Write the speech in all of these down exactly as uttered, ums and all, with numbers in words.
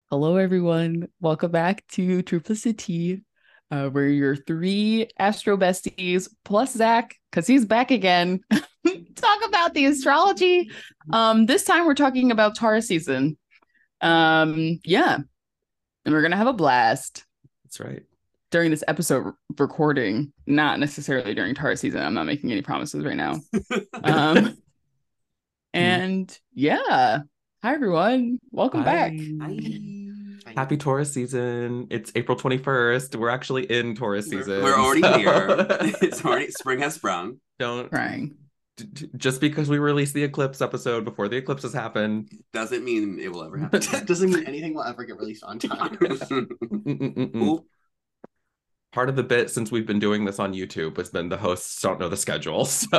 Hello, everyone. Welcome back to Triplicity. Uh, we're your three Astro besties plus Zach, because he's back again. Talk about the astrology. Um, this time we're talking about Taurus season. Um, yeah, and we're gonna have a blast That's right. during this episode recording, not necessarily during Taurus season. I'm not making any promises right now. Um, and yeah, hi everyone. Welcome back. Hi. Hi. Happy Taurus season. It's April twenty-first. We're actually in Taurus We're- season. We're already so- here. It's already spring has sprung. Don't Crying. d- d- just because we released the eclipse episode before the eclipses happen. Doesn't mean it will ever happen. Doesn't mean anything will ever get released on time. Mm-mm-mm-mm. Oop. Part of the bit since we've been doing this on YouTube has been the hosts don't know the schedule. So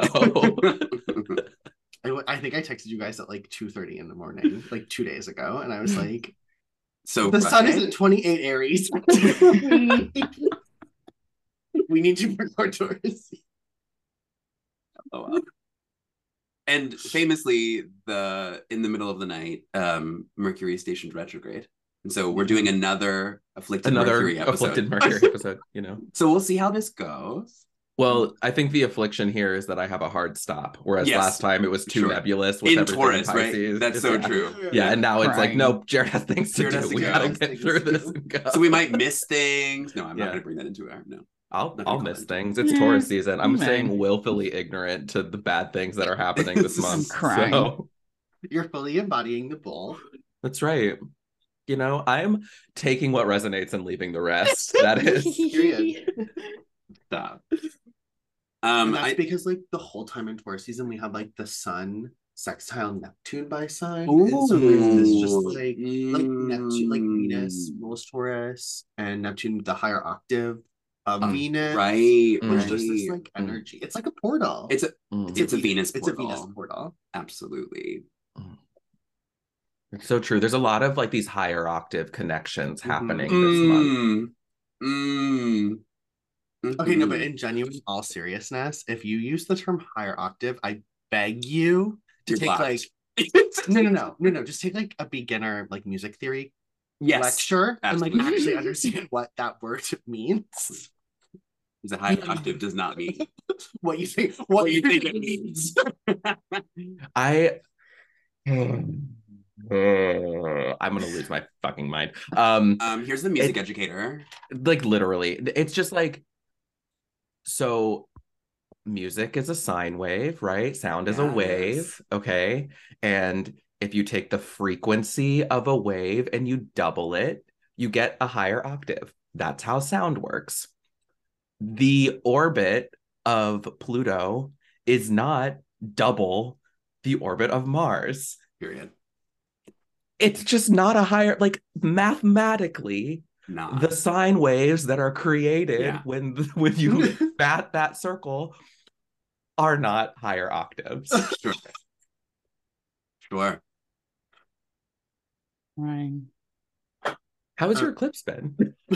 I, I think I texted you guys at like two thirty in the morning, like two days ago, and I was like, So the sun is frustrating. at twenty-eight Aries. We need to record Taurus. Oh, wow. And famously, the in the middle of the night, um, Mercury stationed retrograde. And so we're doing another afflicted another Mercury episode. afflicted Mercury episode, you know. So we'll see how this goes. Well, I think the affliction here is that I have a hard stop, whereas Yes. last time it was too Sure. nebulous with In everything Taurus, in right? Pisces. That's so yeah. true. Yeah, and now it's like, Crying. nope, Jared has things to Jared has do. to We go. gotta Has get things through to this do. and go. So we might miss things. No, I'm Yeah. not going to bring that into our no. I'll Not I'll gonna miss comment. things. It's Yeah, Taurus season. I'm you may. staying willfully ignorant to the bad things that are happening this I'm month. crying. So You're fully embodying the bull. that's right. You know, I'm taking what resonates and leaving the rest. That is Period. Stop. And Um, that's I, because like the whole time in Taurus season, we have like the sun sextile Neptune by sign. And so there's this just Ooh. like like Neptune, like Venus Mm. rules Taurus, and Neptune, the higher octave of Um, Venus. right, There's just this right. like energy. It's like a portal. It's a Mm. it's, it's a Venus It's a portal. Venus portal. Absolutely. It's so true. There's a lot of like these higher octave connections happening this month. Mm. Mm. Okay, no, Mhm. but in genuine, all seriousness, if you use the term higher octave, I beg you to You're take blocked. like no, no, no, no, no, just take like a beginner like music theory yes. lecture and like absolutely. actually understand what that word means. The high octave does not mean What you think? What, what you think it means. I Uh, I'm gonna lose my fucking mind. Um, um, here's the music It- educator. like literally, it's just like so. Music is a sine wave, right? Sound is a Yes. wave, okay? And if you take the frequency of a wave and you double it, you get a higher octave. That's how sound works. The orbit of Pluto is not double the orbit of Mars. Period. It's just not a higher, like mathematically, Not. the sine waves that are created Yeah. when when you bat that circle are not higher octaves. Sure. Sure. Crying. How has your Uh, eclipse been?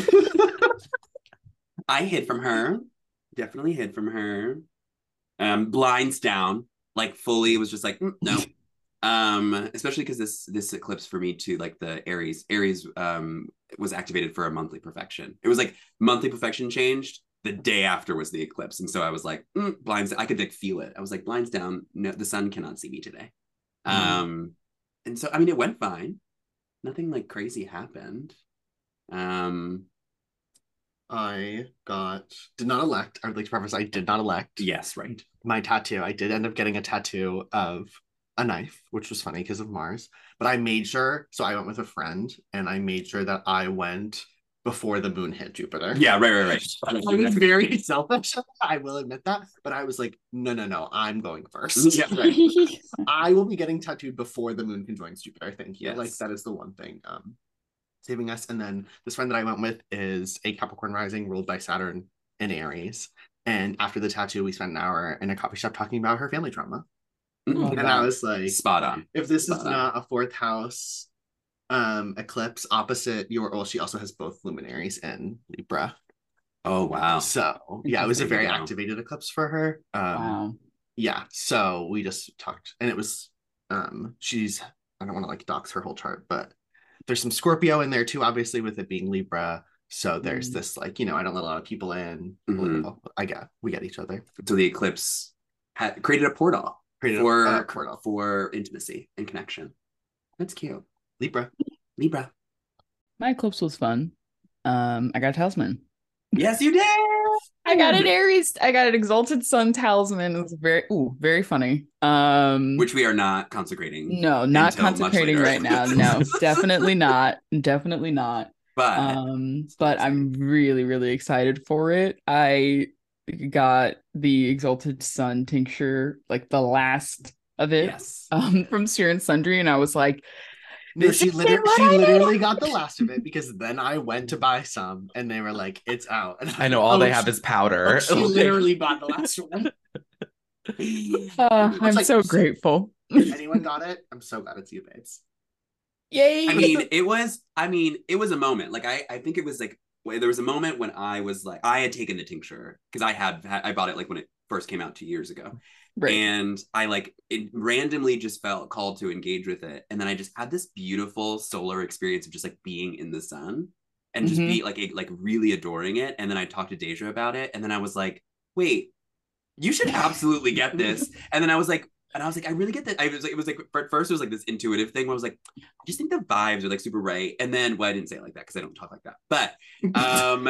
I hid from her. Definitely hid from her. Um, blinds down, like fully was just like "Mm, no. Um, especially because this this eclipse for me too, like the Aries, Aries um was activated for a monthly perfection. It was like monthly perfection changed. The day after was the eclipse, and so I was like mm, blinds. I could like feel it. I was like blinds down. No, the sun cannot see me today. Mm. Um, and so I mean it went fine. Nothing like crazy happened. Um, I got did not elect. I would like to preface I did not elect yes, right. my tattoo. I did end up getting a tattoo of a knife, which was funny because of Mars. But I made sure, so I went with a friend, and I made sure that I went before the moon hit Jupiter. Yeah, right, right, right. I was very selfish. I will admit that, but I was like, no, no, no, I'm going first. Yeah, right. I will be getting tattooed before the moon conjoins Jupiter. Thank you. Yes. Like that is the one thing um saving us. And then this friend that I went with is a Capricorn rising ruled by Saturn in Aries. And after the tattoo, we spent an hour in a coffee shop talking about her family trauma. Mm, And I was like, spot on. if this is Spot on. not a fourth house um eclipse opposite your, well, she also has both luminaries in Libra. Oh wow. So yeah, it was a There you very go. activated eclipse for her. Um Wow. yeah, so we just talked, and it was um she's, I don't want to like dox her whole chart, but there's some Scorpio in there too, obviously with it being Libra. So there's Mm. this like, you know, I don't let a lot of people in. Mhm. I get we get each other. So the eclipse had created a portal Created a- for uh, portal. for intimacy and connection. That's cute. Libra. Libra. My eclipse was fun. Um, I got a talisman. Yes, you did. I got an Aries. I got an Exalted Sun talisman. It was very, ooh, very funny. Um, Which we are not consecrating. no, not until much consecrating later. right now. No, definitely not. Definitely not. But Um, but I'm really, really excited for it. I got the Exalted Sun tincture, like the last of it, yes. um, from Seer and Sundry, and I was like, No, This she is literally what she I need. literally got the last of it because then I went to buy some and they were like, it's out. And I know all oh, they have she- is powder. oh, she literally bought the last one. uh, It's I'm like, so so- grateful. Anyone got it? I'm so glad it's you, babes. Yay! I mean, it was. I mean, it was a moment. Like I, I think it was like wh- there was a moment when I was like, I had taken the tincture because I had, I bought it like when it first came out two years ago, right. and I like it randomly just felt called to engage with it, and then I just had this beautiful solar experience of just like being in the sun and just Mhm. be like, like really adoring it. And then I talked to Deja about it, and then I was like, wait, you should absolutely get this. And then I was like. And I was like, I really get that. I was like, it was like, at first it was like this intuitive thing where I was like, I just think the vibes are like super right. And then, well, I didn't say it like that because I don't talk like that. But um,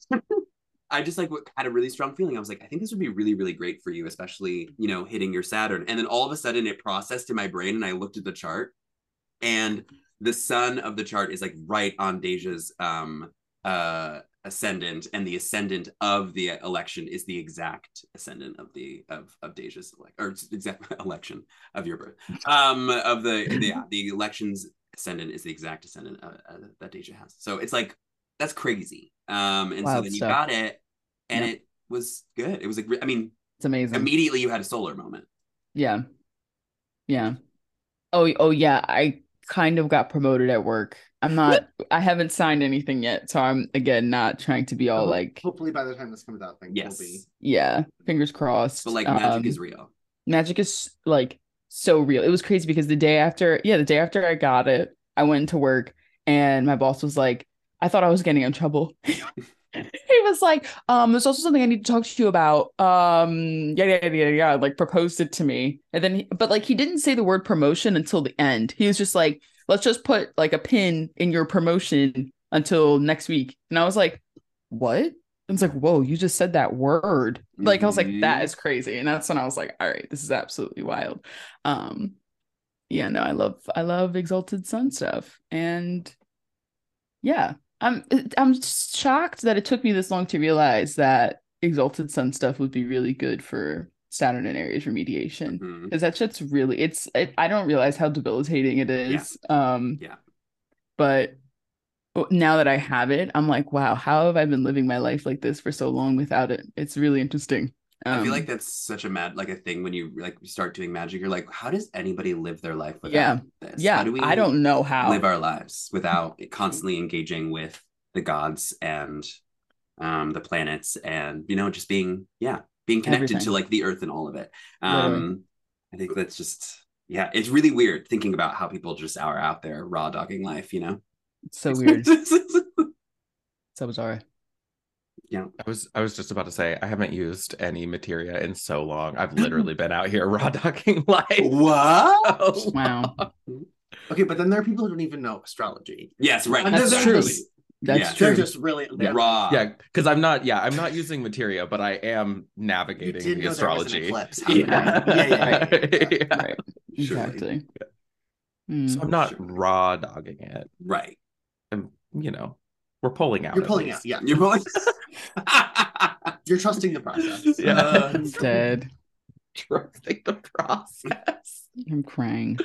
I just like had a really strong feeling. I was like, I think this would be really, really great for you, especially, you know, hitting your Saturn. And then all of a sudden it processed in my brain and I looked at the chart and the sun of the chart is like right on Deja's um, uh, ascendant, and the ascendant of the election is the exact ascendant of the of of Deja's elect or exact election of your birth. Um, of the, the yeah, the election's ascendant is the exact ascendant uh, uh, that Deja has. So it's like that's crazy. Um, and so Wild then you stuff. got it, and Yep. it was good. It was like I mean, It's amazing. immediately you had a solar moment. Yeah. Yeah. Oh, oh yeah. I kind of got promoted at work. I'm not, I haven't signed anything yet. So I'm, again, not trying to be all Ho- like, hopefully by the time this comes out, things Yes, will be. yeah, fingers crossed. but like magic Um, is real. Magic is like so real. It was crazy because the day after, yeah, the day after I got it, I went to work and my boss was like, I thought I was getting in trouble. He was like, um, there's also something I need to talk to you about. Um, yeah, yeah, yeah, yeah, like proposed it to me. And then, he, but like, he didn't say the word promotion until the end. He was just like, let's just put like a pin in your promotion until next week. And I was like, what? I was like, whoa, you just said that word. Like, I was like, that Mhm. is crazy. And that's when I was like, all right, this is absolutely wild. Um, yeah, no, I love, I love Exalted Sun stuff. And yeah, I'm, I'm shocked that it took me this long to realize that Exalted Sun stuff would be really good for Saturn and Aries remediation. Mhm. Because that shit's really, it's, it, I don't realize how debilitating it is. Um, Yeah. But now that I have it, I'm like, wow, how have I been living my life like this for so long without it? It's really interesting. Um, I feel like that's such a mad like a thing when you like start doing magic. You're like, how does anybody live their life without Yeah. this? yeah, How do we I don't know how. live our lives without constantly engaging with the gods and um the planets and you know just being yeah being connected Everything. to like the earth and all of it. Literally. Um I think that's just yeah, it's really weird thinking about how people just are out there raw dogging life, you know. It's so weird. So bizarre. Yeah. I was I was just about to say I haven't used any materia in so long. I've literally been out here raw dogging life. What? So Wow. long. Okay, but then there are people who don't even know astrology. Yes, right. And That's they're true. just- That's Yeah. They're true. just really Yeah. Raw. Yeah, because I'm not. Yeah, I'm not using materia, but I am You navigating did the know there was an astrology. eclipse Yeah. happening. Yeah, yeah, yeah, yeah, yeah. Yeah. Right. Surely. Exactly. So Mm. I'm not Sure. raw dogging it. Right. And you know, we're pulling out. You're at pulling least. out, yeah. You're pulling. You're trusting the process. Yeah. Uh, I'm dead. Trusting the process. I'm crying.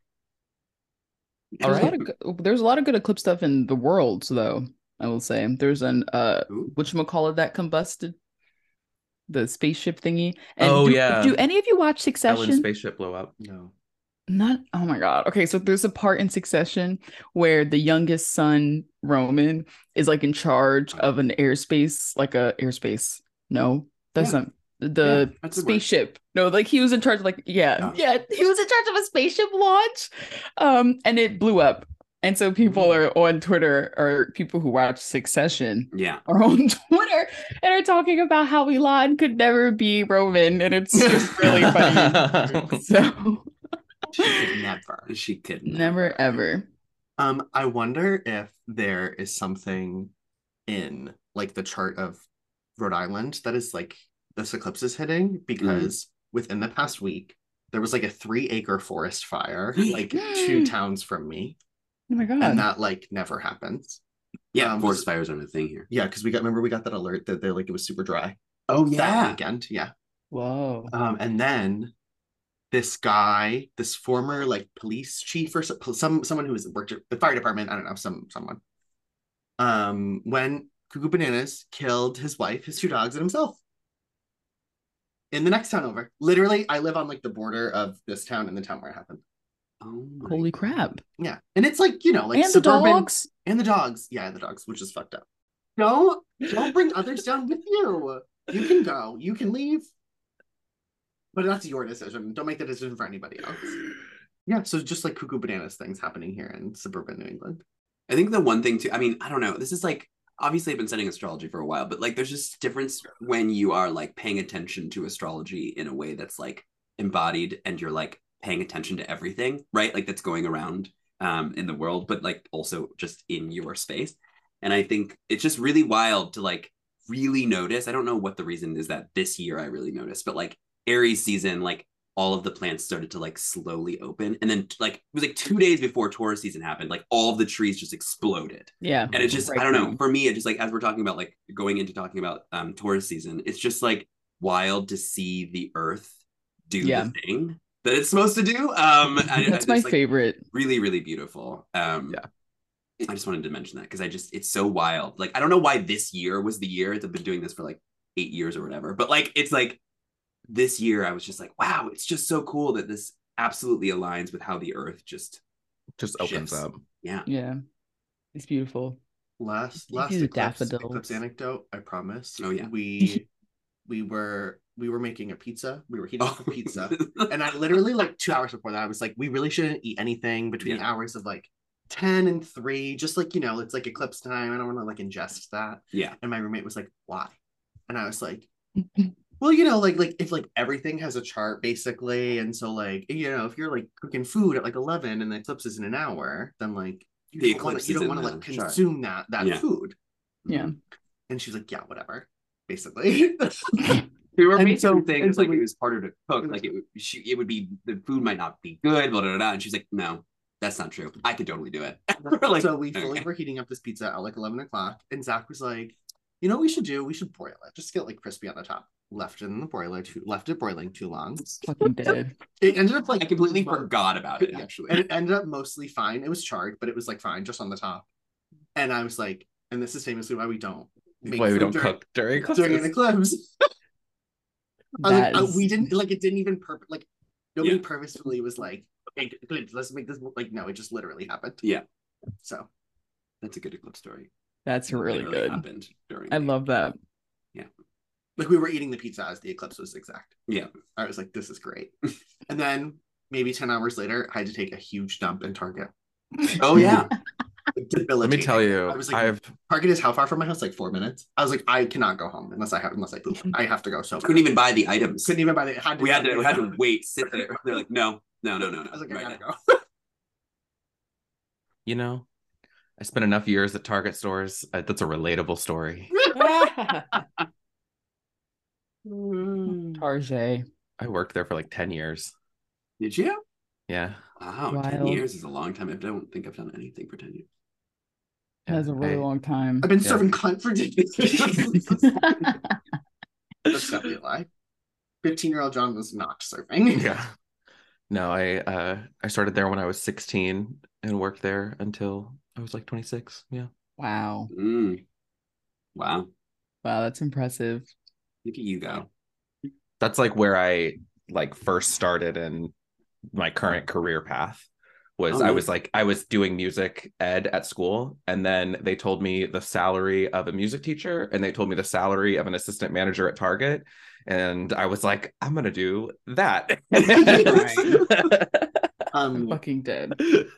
All There's a lot right. of good, there's a lot of good eclipse stuff in the world, though. I will say there's an uh, Ooh. whatchamacallit that combusted the spaceship thingy. And Oh, do, yeah. do any of you watch Ellen's Succession? spaceship blew up. no. Not, oh my God. Okay, so there's a part in Succession where the youngest son, Roman, is like in charge of an airspace, like a airspace. No, that's Yeah. not the Yeah, that's a word. spaceship. No, like he was in charge of like, yeah, Oh. yeah, he was in charge of a spaceship launch. Um, and it blew up. And so people are on Twitter, or people who watch Succession Yeah. are on Twitter and are talking about how Elon could never be Roman. And it's just really funny. So She could never. She could never, ever. Um, I wonder if there is something in like the chart of Rhode Island that is like this eclipse is hitting, because mm. within the past week there was like a three acre forest fire like two towns from me. Oh my god. And that like never happens. Yeah, um, forest fires aren't a thing here. Yeah, because we got remember we got that alert that they like it was super dry. Oh yeah. That weekend. Yeah. Whoa. Um, and then this guy, this former like police chief or some, some someone who was worked at the fire department, I don't know, some someone. Um, when Cuckoo Bananas killed his wife, his two dogs, and himself. In the next town over. Literally, I live on like the border of this town and the town where it happened. Oh holy crap. Yeah. And it's like, you know, like and suburban, the dogs. And the dogs. Yeah, and the dogs, which is fucked up. Don't don't bring others down with you. You can go. You can leave. But that's your decision. Don't make the decision for anybody else. Yeah, so just like Cuckoo Bananas things happening here in suburban New England. I think the one thing too, I mean, I don't know. This is like, obviously I've been studying astrology for a while, but like there's just difference when you are like paying attention to astrology in a way that's like embodied and you're like paying attention to everything, right? Like that's going around um, in the world, but like also just in your space. And I think it's just really wild to like really notice. I don't know what the reason is that this year I really noticed, but like Aries season, like all of the plants started to like slowly open. And then like, it was like two days before Taurus season happened, like all of the trees just exploded. Yeah. And it's just, right I don't know, for me, it just like, as we're talking about, like going into talking about um, Taurus season, it's just like wild to see the earth do yeah. the thing that it's supposed to do. Um, I, That's I my just, like, favorite. Really, really beautiful. Um, yeah. I just wanted to mention that because I just, it's so wild. Like, I don't know why this year was the year. I've been doing this for like eight years or whatever, but like, it's like, this year I was just like, wow, it's just so cool that this absolutely aligns with how the earth just just opens shifts. up. Yeah. Yeah. It's beautiful. Last last eclipse, eclipse anecdote, I promise. Oh yeah. We we were we were making a pizza. We were heating up a pizza. And I literally like two hours before that, I was like, we really shouldn't eat anything between yeah. hours of like ten and three. Just like, you know, it's like eclipse time. I don't want to like ingest that. Yeah. And my roommate was like, why? And I was like, well, you know, like like if like everything has a chart basically, and so like you know if you're like cooking food at like eleven and the eclipse is in an hour, then like you the don't wanna, you don't want to like chart. consume that that yeah. food. Yeah. And she's like, yeah, whatever. Basically, we were making so, things so like we, it was harder to cook. Like it, she, it would be the food might not be good, blah, blah, blah, blah. And she's like, no, that's not true. I could totally do it. like, so we fully okay. were heating up this pizza at like eleven o'clock, and Zach was like, you know what we should do? We should broil it. Just get like crispy on the top. Left it in the broiler, too, left it boiling too long. Fucking dead. It ended up like I completely forgot about it actually, and it ended up mostly fine. It was charred, but it was like fine, just on the top. And I was like, and this is famously why we don't make why we don't during, cook during during an eclipse. I was like, is... we didn't like it. Didn't even purpose like nobody yeah. purposefully was like, okay, let's make this like no, it just literally happened. Yeah. So that's a good eclipse story. That's it really good. Happened during I the... love that. Yeah. Like we were eating the pizza as the eclipse was exact. Yeah. I was like, this is great. And then maybe ten hours later, I had to take a huge dump in Target. Oh yeah. Like, let me tell you, I was like, I've Target is how far from my house? Like four minutes. I was like, I cannot go home unless I have unless I poop. I have to go. So couldn't even buy the items. Couldn't even buy the. Had we had to. We had to wait. Sit there. They're like, no, no, no, no, no. I was like, right I gotta now. go. You know, I spent enough years at Target stores. Uh, that's a relatable story. Target. I worked there for like ten years. Did you? Yeah. Wow, Wild. ten years is a long time. I don't think I've done anything for ten years. That's a really I, long time. I've been yeah. serving cunt for ten years. That's definitely a lie. fifteen-year-old John was not serving. Yeah. No, I uh I started there when I was sixteen and worked there until I was like twenty-six. Yeah. Wow. Mm. Wow. Wow, that's impressive. Look at you go. That's like where I like first started in my current career path. Was oh, I nice. was like I was doing music ed at school, and then they told me the salary of a music teacher, and they told me the salary of an assistant manager at Target, and I was like, I'm gonna do that. um, fucking dead.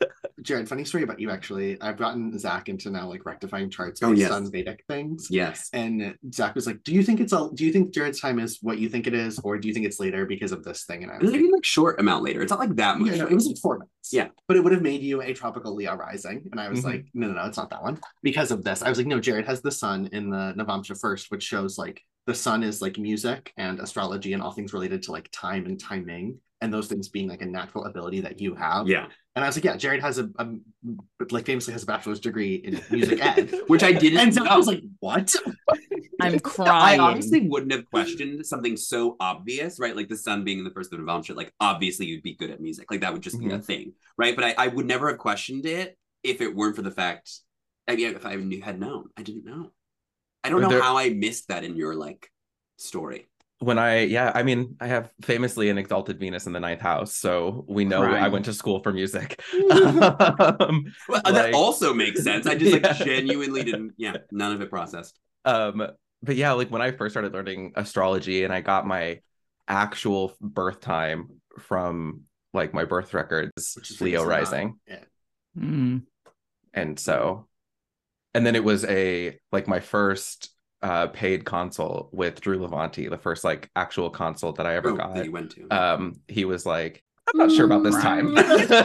Jared, funny story about you actually. I've gotten Zach into now like rectifying charts Oh, based yes. on Vedic things. Yes. And Zach was like, do you think it's all do you think Jared's time is what you think it is, or do you think it's later because of this thing? And I It was was like, even like short amount later. It's not like that much. yeah, no, it was like four minutes. Yeah. But it would have made you a tropical Leo rising. And I was Mhm. like, no, no, no, it's not that one. Because of this. I was like, no, Jared has the sun in the Navamsha first, which shows like the sun is like music and astrology and all things related to like time and timing. And those things being like a natural ability that you have. Yeah. And I was like, yeah, Jared has a, a like famously has a bachelor's degree in music ed. Which I didn't And so know. I was like, what? I'm I crying. honestly wouldn't have questioned something so obvious, right? Like the sun being in the first of Navamsha, shit. Like obviously you'd be good at music. Like that would just be a thing, right? But I, I would never have questioned it if it weren't for the fact. I mean, if I knew, had known, I didn't know. I don't know There- how I missed that in your like story. When I, yeah, I mean, I have famously an exalted Venus in the ninth house, so we know Crying. I went to school for music. um, Well, that Like- also makes sense. I just like Yeah. genuinely didn't. Yeah, none of it processed. um, but yeah, like when I first started learning astrology and I got my actual birth time from like my birth records, Which is Leo famously not- rising. Yeah. Mm. And so, and then it was a like my first uh paid consult with Drew Levanti, the first like actual consult that I ever Oh, got. that you went to. Um, he was like, I'm not sure about this time. I'm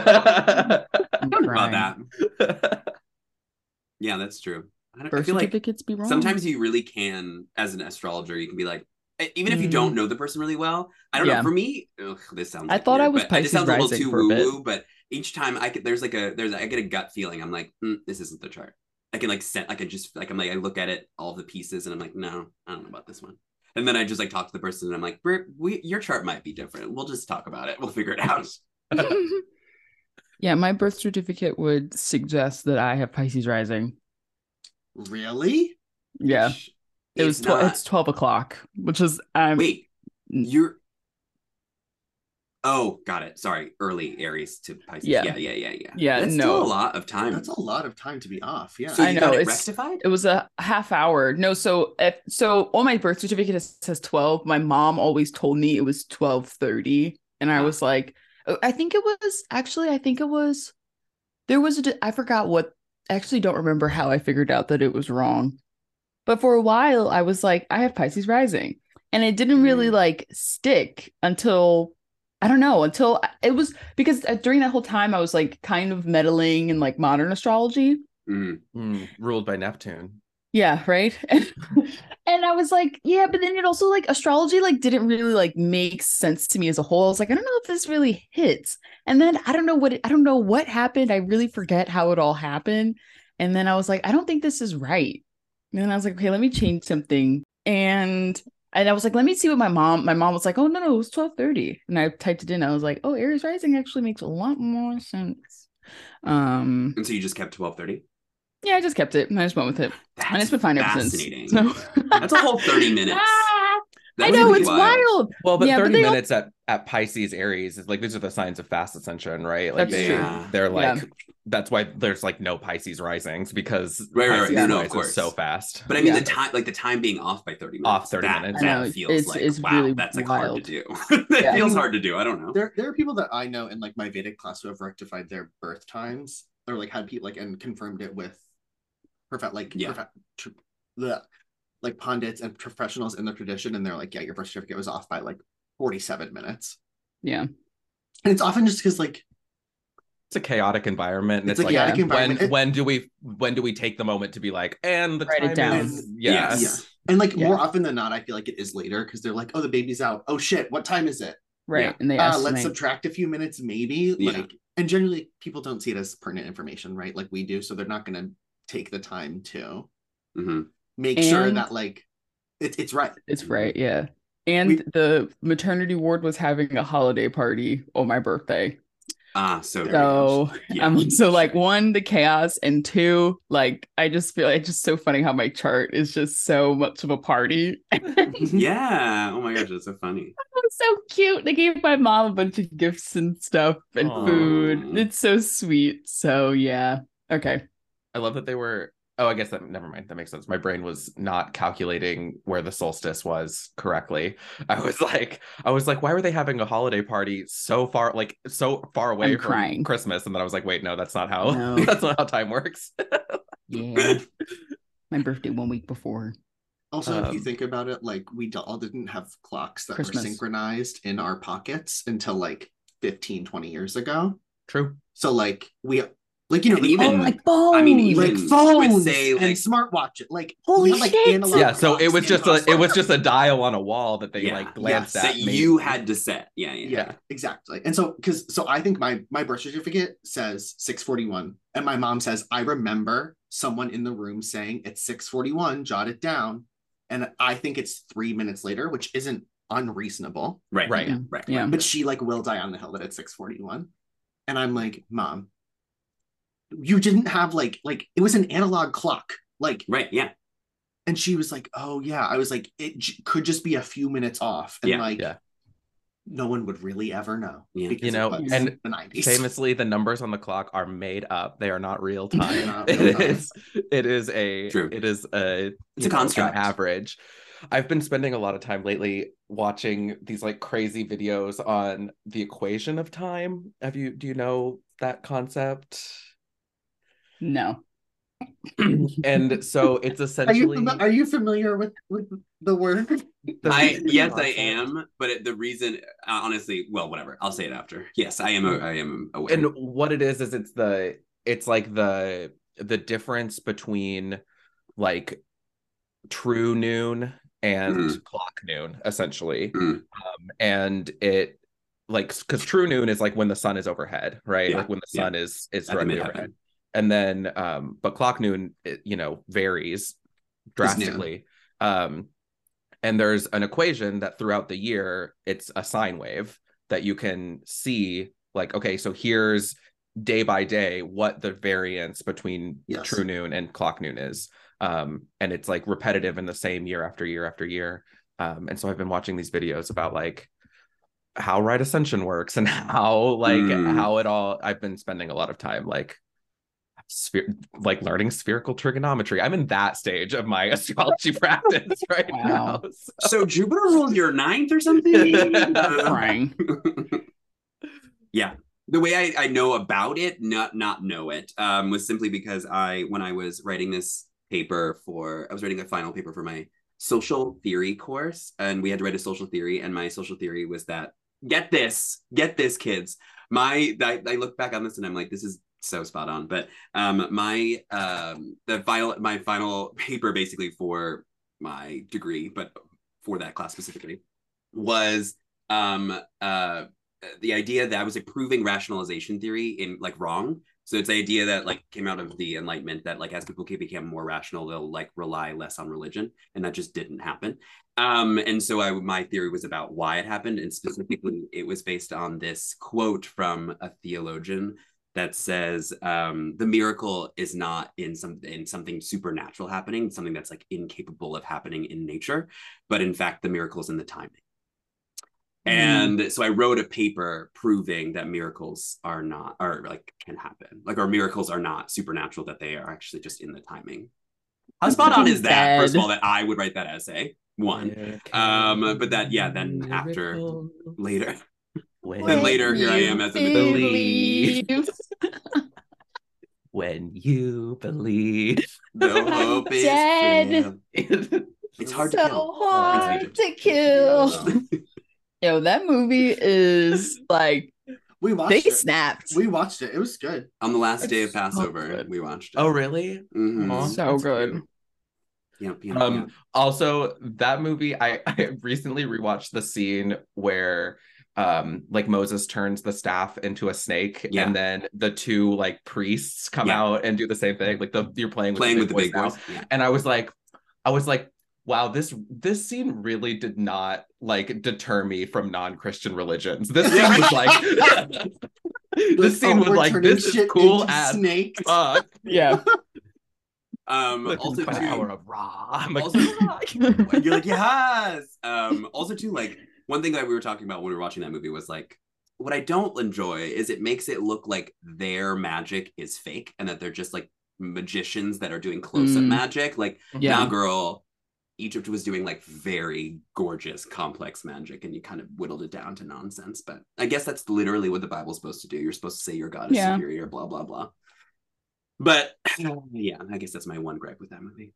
About crying. that. Yeah, that's true. I, don't, I Birth feel like certificates be wrong. sometimes you really can, as an astrologer, you can be like, e- even if you Mm. don't know the person really well. I don't Yeah. know. For me, ugh, this sounds. I like thought I weird, was but this Pisces sounds a little rising too for a bit. woo woo. But each time I get there's like a there's I get a gut feeling. I'm like, mm, this isn't the chart. I can like set. I can just like I'm like I look at it all the pieces and I'm like, no, I don't know about this one. And then I just like talk to the person and I'm like, We're, we your chart might be different. We'll just talk about it. We'll figure it out. Yeah, my birth certificate would suggest that I have Pisces rising. Really? Yeah, Which it was is tw- not- it's twelve o'clock, which is um Wait, you're. Oh, got it. Sorry, early Aries to Pisces. Yeah. Yeah, yeah, yeah, yeah. Yeah, That's no. still a lot of time. That's a lot of time to be off. Yeah. So I you know, got it it's- rectified? it was a half hour. No, so if, so on my birth certificate it says twelve. My mom always told me it was twelve thirty, and I Ah. was like, oh, I think it was actually I think it was there was a di- I forgot what I actually don't remember how I figured out that it was wrong. But for a while I was like, I have Pisces rising. And it didn't really Mm. like stick until I don't know, until it was because uh, during that whole time I was like kind of meddling in like modern astrology. Mhm. Mm, ruled by Neptune. Yeah, right. And, and I was like, yeah, but then it also like astrology like didn't really like make sense to me as a whole. I was like, I don't know if this really hits. And then I don't know what it, I don't know what happened. I really forget how it all happened. And then I was like, I don't think this is right. And then I was like, okay, let me change something. And and I was like, let me see what my mom. My mom was like, oh no, no, it was twelve thirty. And I typed it in. I was like, oh, Aries rising actually makes a lot more sense. Um, And so you just kept twelve thirty? yeah, I just kept it. And I just went with it. And it's That's been fine ever since. fascinating. So That's a whole thirty minutes. Ah, That I was know pretty it's wild. Well, but Yeah, but thirty they all- minutes at, at Pisces Aries is like these are the signs of fast ascension, right? Like That's they true. Yeah. they're like Yeah. that's why there's like no Pisces risings because Right, right, right. Pisces Yeah. No, of rise is course. so fast. But I mean, Yeah. the time, like the time being off by thirty minutes. Off thirty that, minutes. That I know, feels it's- like, it's wow, really that's like hard to wild. do. It Yeah. feels hard to do. I don't know. There, there are people that I know in like my Vedic class who have rectified their birth times or like had people like and confirmed it with perfect like Yeah. perfect, tr- the like pundits and professionals in the tradition, and they're like, yeah, your birth certificate was off by like forty-seven minutes, yeah. and it's often just because like It's a chaotic environment, and It's it's, a like chaotic environment. when It- when do we when do we take the moment to be like, and the Write it time down. is yeah. Yes. yeah, and like Yeah. more often than not, I feel like it is later because they're like, oh, the baby's out. Oh shit, what time is it? Right. Yeah. And they Uh, asked let's me. subtract a few minutes, maybe. Yeah. Like, and generally people don't see it as pertinent information, right? Like we do, so they're not going to take the time to hmm make sure And- that like it, it's right. It's right, yeah. And We- the maternity ward was having a holiday party on my birthday. Ah, so, There we go. So yeah, I'm so like sure. one, the chaos, and two, like I just feel it's just so funny how my chart is just so much of a party. Yeah. Oh my gosh, that's so funny. It's so cute. They gave my mom a bunch of gifts and stuff and Aw. food. It's so sweet. So yeah. Okay. I love that they were Oh, I guess that never mind. That makes sense. My brain was not calculating where the solstice was correctly. I was like, I was like, why were they having a holiday party so far, like so far away I'm from crying. Christmas? And then I was like, wait, no, that's not how No. that's not how time works. Yeah. My birthday one week before. Also, if you Um, think about it, like we d- all didn't have clocks that Christmas. were synchronized in our pockets until like fifteen, twenty years ago. True. So like we like you know And the- even- Oh, like phones. I mean, even- like would phones say, and like- smartwatches. Like Holy we had, like, shit. analog Yeah, so it clocks was in just our a it was smartphones. just a dial on a wall that they Yeah. like glanced Yes. at. that maybe. you had to set. Yeah, yeah. Yeah, exactly. And so because so I think my my birth certificate says six forty-one, and my mom says I remember someone in the room saying it's six forty-one, jot it down, and I think it's three minutes later, which isn't unreasonable. Right, Right. yeah, right. Yeah. But she like will die on the hill that it's six forty-one, and I'm like, Mom, you didn't have like like it was an analog clock, like, Right, yeah. and she was like, oh yeah. I was like, it j- could just be a few minutes off, and Yeah, like yeah. no one would really ever know. Yeah. because You know, it was and the nineties. Famously, the numbers on the clock are made up. They are not real They're time. not It real time. is. It is a. True. It is a. It's you a know, construct. An average. I've been spending a lot of time lately watching these like crazy videos on the equation of time. Have you? Do you know that concept? No. And so it's Are you essentially. fami- are you familiar with, with the word? the- I the yes, I concept. am, but it, the reason, uh, honestly, well, whatever. I'll say it after. Yes, I am. a- I am aware. And what it is is it's the it's like the the difference between like true noon and Mhm. clock noon essentially. Mhm. Um, and it like because true noon is like when the sun is overhead, right? Yeah, Like when the yeah. sun is is At the directly midheaven. overhead. And then um but clock noon it, you know varies drastically. Um and there's an equation that throughout the year it's a sine wave that you can see like, okay, so here's day by day what the variance between Yes. true noon and clock noon is. Um, and it's like repetitive in the same year after year after year. Um, and so I've been watching these videos about like how right ascension works and how like Mm. how it all I've been spending a lot of time like sphere like learning spherical trigonometry. I'm in that stage of my astrology practice right Wow. now. So- So Jupiter rules your ninth or something? I'm Uh, crying. yeah. The way I, I know about it, not not know it, um, was simply because I, when I was writing this paper for, I was writing a final paper for my social theory course, and we had to write a social theory, and my social theory was that, get this, get this, kids. My, I, I look back on this and I'm like, this is so spot on. But um, my um, the final, my final paper basically for my degree, but for that class specifically, was um uh the idea that I was like proving rationalization theory in like wrong. So it's the idea that like came out of the Enlightenment that like as people become more rational, they'll like rely less on religion, and that just didn't happen. Um, and so I my theory was about why it happened, and specifically it was based on this quote from a theologian that says um, the miracle is not in some in something supernatural happening, something that's like incapable of happening in nature, but in fact the miracle is in the timing. And so I wrote a paper proving that miracles are not, or like can happen, like our miracles are not supernatural, that they are actually just in the timing. How spot on is that? First of all, that I would write that essay. One, um, but that yeah. Then after later, when then later here I am as a believe. When you believe. the hope is dead. filled. It's hard to So kill. hard Prince to Egypt. kill. Yo, that movie is like We watched they it. snapped. We watched it. It was good. On the last day of It's so Passover, good. we watched it. Oh, really? Mhm. Aw, So that's good. cute. Yeah, yeah, Um, yeah. also that movie, I, I recently rewatched the scene where um like Moses turns the staff into a snake, Yeah. and then the two like priests come Yeah. out and do the same thing. Like the you're playing with Playing the with big the big now. boys. Yeah. And I was like, I was like, wow, this this scene really did not like deter me from non-Christian religions. This scene was like this scene Oh, was we're like, turning this is shit cool into as snakes. fuck. Yeah. Um, Like, also, by the too, power of Ra. I'm like, Also- you're like, yes. Um, also, too, like one thing that we were talking about when we were watching that movie was like, what I don't enjoy is it makes it look like their magic is fake and that they're just like magicians that are doing close-up Mm. magic. Like, Yeah. now, girl, Egypt was doing like very gorgeous, complex magic, and you kind of whittled it down to nonsense. But I guess that's literally what the Bible's supposed to do. You're supposed to say your God is Yeah. superior, blah, blah, blah. But yeah, I guess that's my one gripe with that movie.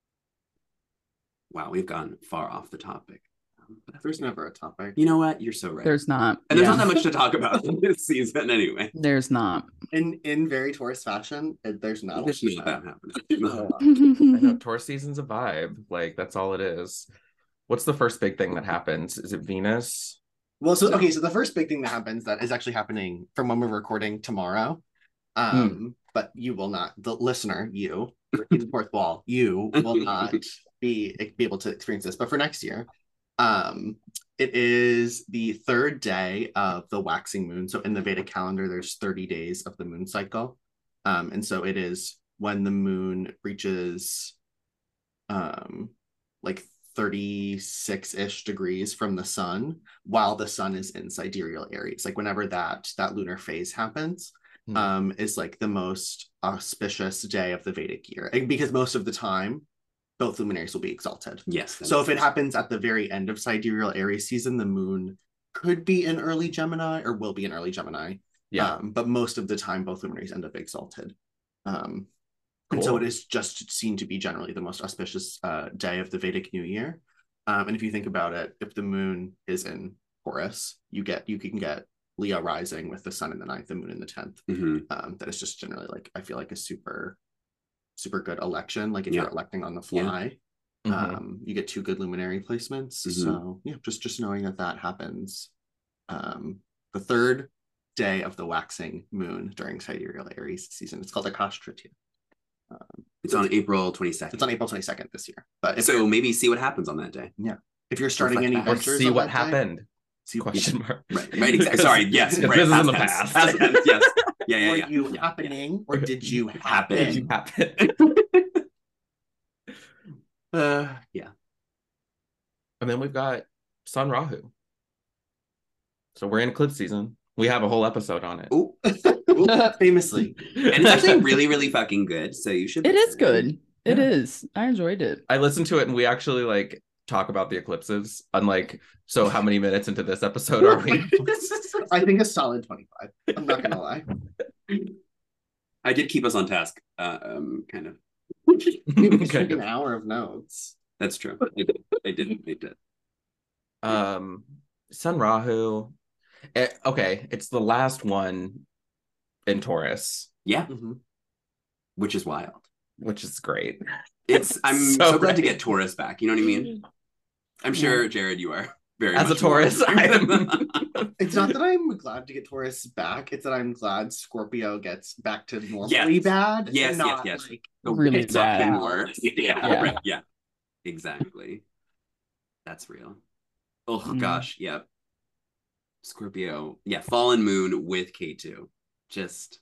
Wow, we've gone far off the topic. Um, but There's never a topic. you know what? You're so right. There's not. and there's yeah. not that much to talk about in this season anyway. There's not. In in very Taurus fashion, it, there's not. There's a not lot. that happening. No. I know Taurus season's a vibe. Like, that's all it is. What's the first big thing that happens? Is it Venus? Well, so okay, so the first big thing that happens that is actually happening from when we're recording tomorrow. Um, but you will not, the listener, you, breaking the fourth wall, you will not be be able to experience this. But for next year, um, it is the third day of the waxing moon. So in the Vedic calendar, there's thirty days of the moon cycle. Um, and so it is when the moon reaches um like thirty-six-ish degrees from the sun, while the sun is in sidereal Aries. Like whenever that that lunar phase happens, Hmm. um, is like the most auspicious day of the Vedic year. And because most of the time, both luminaries will be exalted. Yes. that So makes if it sense. happens at the very end of sidereal Aries season, the moon could be in early Gemini or will be in early Gemini. Yeah. Um, but most of the time, both luminaries end up exalted. Um, And so Cool. it is just seen to be generally the most auspicious uh, day of the Vedic New Year. Um, and if you think about it, if the moon is in Taurus, you get you can get Leo rising with the sun in the ninth, the moon in the tenth. Mhm. Um, that is just generally like I feel like a super, super good election. Like if Yeah. you're electing on the Yeah. fly, Mhm. um, you get two good luminary placements. Mhm. So yeah, just just knowing that that happens. Um, the third day of the waxing moon during sidereal Aries season. It's called Akash Tritiya. It's on April twenty-second. It's on April twenty-second this year. But if, So maybe see what happens on that day. if you're starting reflect any back. Or ventures see on what that day, happened? see Question mark. Right, right, exactly. Sorry, yes, This right. is in the tense, past. past tense, yes. Yeah, yeah, Were yeah. you yeah, happening or did you Happen. happen? Did you happen? Uh, yeah. And then we've got Sun Rahu. So we're in eclipse season. We have a whole episode on it. Oh, Famously. and it's actually really, really fucking good. So you should. It is listen. good. It Yeah. is. I enjoyed it. I listened to it and we actually like talk about the eclipses. Unlike, so how many minutes into this episode are we? I think a solid twenty-five. I'm not gonna lie. I did keep us on task. Uh, um, kind of. Maybe just Kind like an of. hour of notes. That's true. I did. I did. I did. Um, Sun Rahu. Eh, okay, it's the last one in Taurus, Yeah, Mhm. which is wild. which is great. It's. I'm So so, glad to right. get Taurus back. You know what I mean? I'm sure, Jared, you are very As a much more- Taurus, I am. It's not that I'm glad to get Taurus back, it's that I'm glad Scorpio gets back to normally Yes. bad. Yes, and yes, not, yes. like, Really it's bad. fucking worse. Yeah, Yeah. right, yeah, exactly. That's real. Oh Mm. gosh, yeah. Scorpio, yeah, fallen moon with K two. Just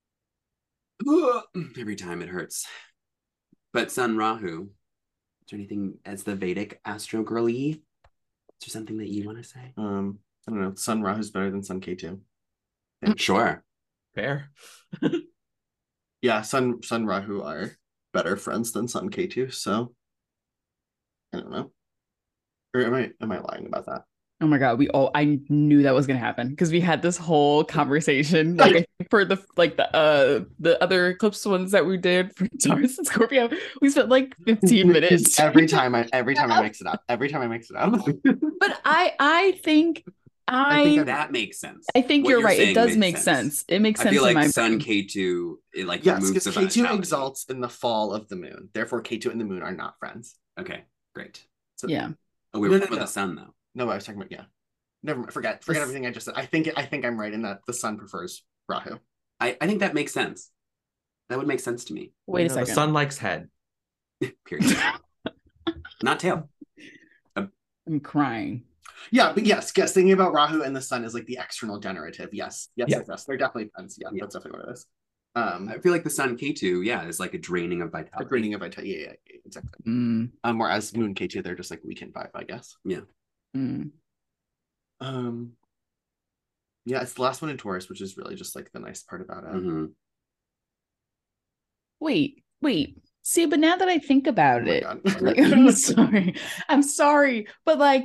every time it hurts. But Sun Rahu, is there anything as the Vedic astro girly? Is there something that you want to say? um, I don't know. Sun Rahu's better than Sun K two. Sure. Fair. Yeah, Sun Sun Rahu are better friends than Sun K two, so I don't know. Or am I am I lying about that? Oh my god, we all I knew that was gonna happen because we had this whole conversation like I think for the like the uh the other eclipse ones that we did for Taurus and Scorpio. We spent like fifteen minutes. Every time I every time I mix it up. Every time I mix it up. But I I think I I think I, That makes sense. think What you're, right. It saying does makes Mm-hmm. make sense. It makes I sense feel in like my Sun brain. K two, it like Yes, removes because the K two vitality. exalts in the fall of the moon. Therefore, K two and the moon are not friends. Okay, great. So, Yeah. Oh, we No, were no, talking about no. the sun though. No, I was talking about yeah. Never mind. Forget. Forget This- everything I just said. I think I think I'm right in that the sun prefers Rahu. I, I think that makes sense. That would make sense to me. Wait You a know, second. The sun likes head. Period. Not tail. I'm crying. Yeah, but yes, yes. Thinking about Rahu and the sun is like the external generative. Yes, yes, Yeah. yes, yes. They're definitely friends. Yeah, Yeah. that's definitely what it is. Um, I feel like the sun K two, yeah, is like a draining of the vitality. greening of vitality. Yeah, yeah, yeah, exactly. Mm, Um, whereas Moon K two, they're just like weekend vibe, I guess. mm. Um, yeah, it's the last one in Taurus, which is really just like the nice part about it. Mhm. wait, wait. See, but now that I think about Oh my it, God. like, I'm sorry. I'm sorry. But like,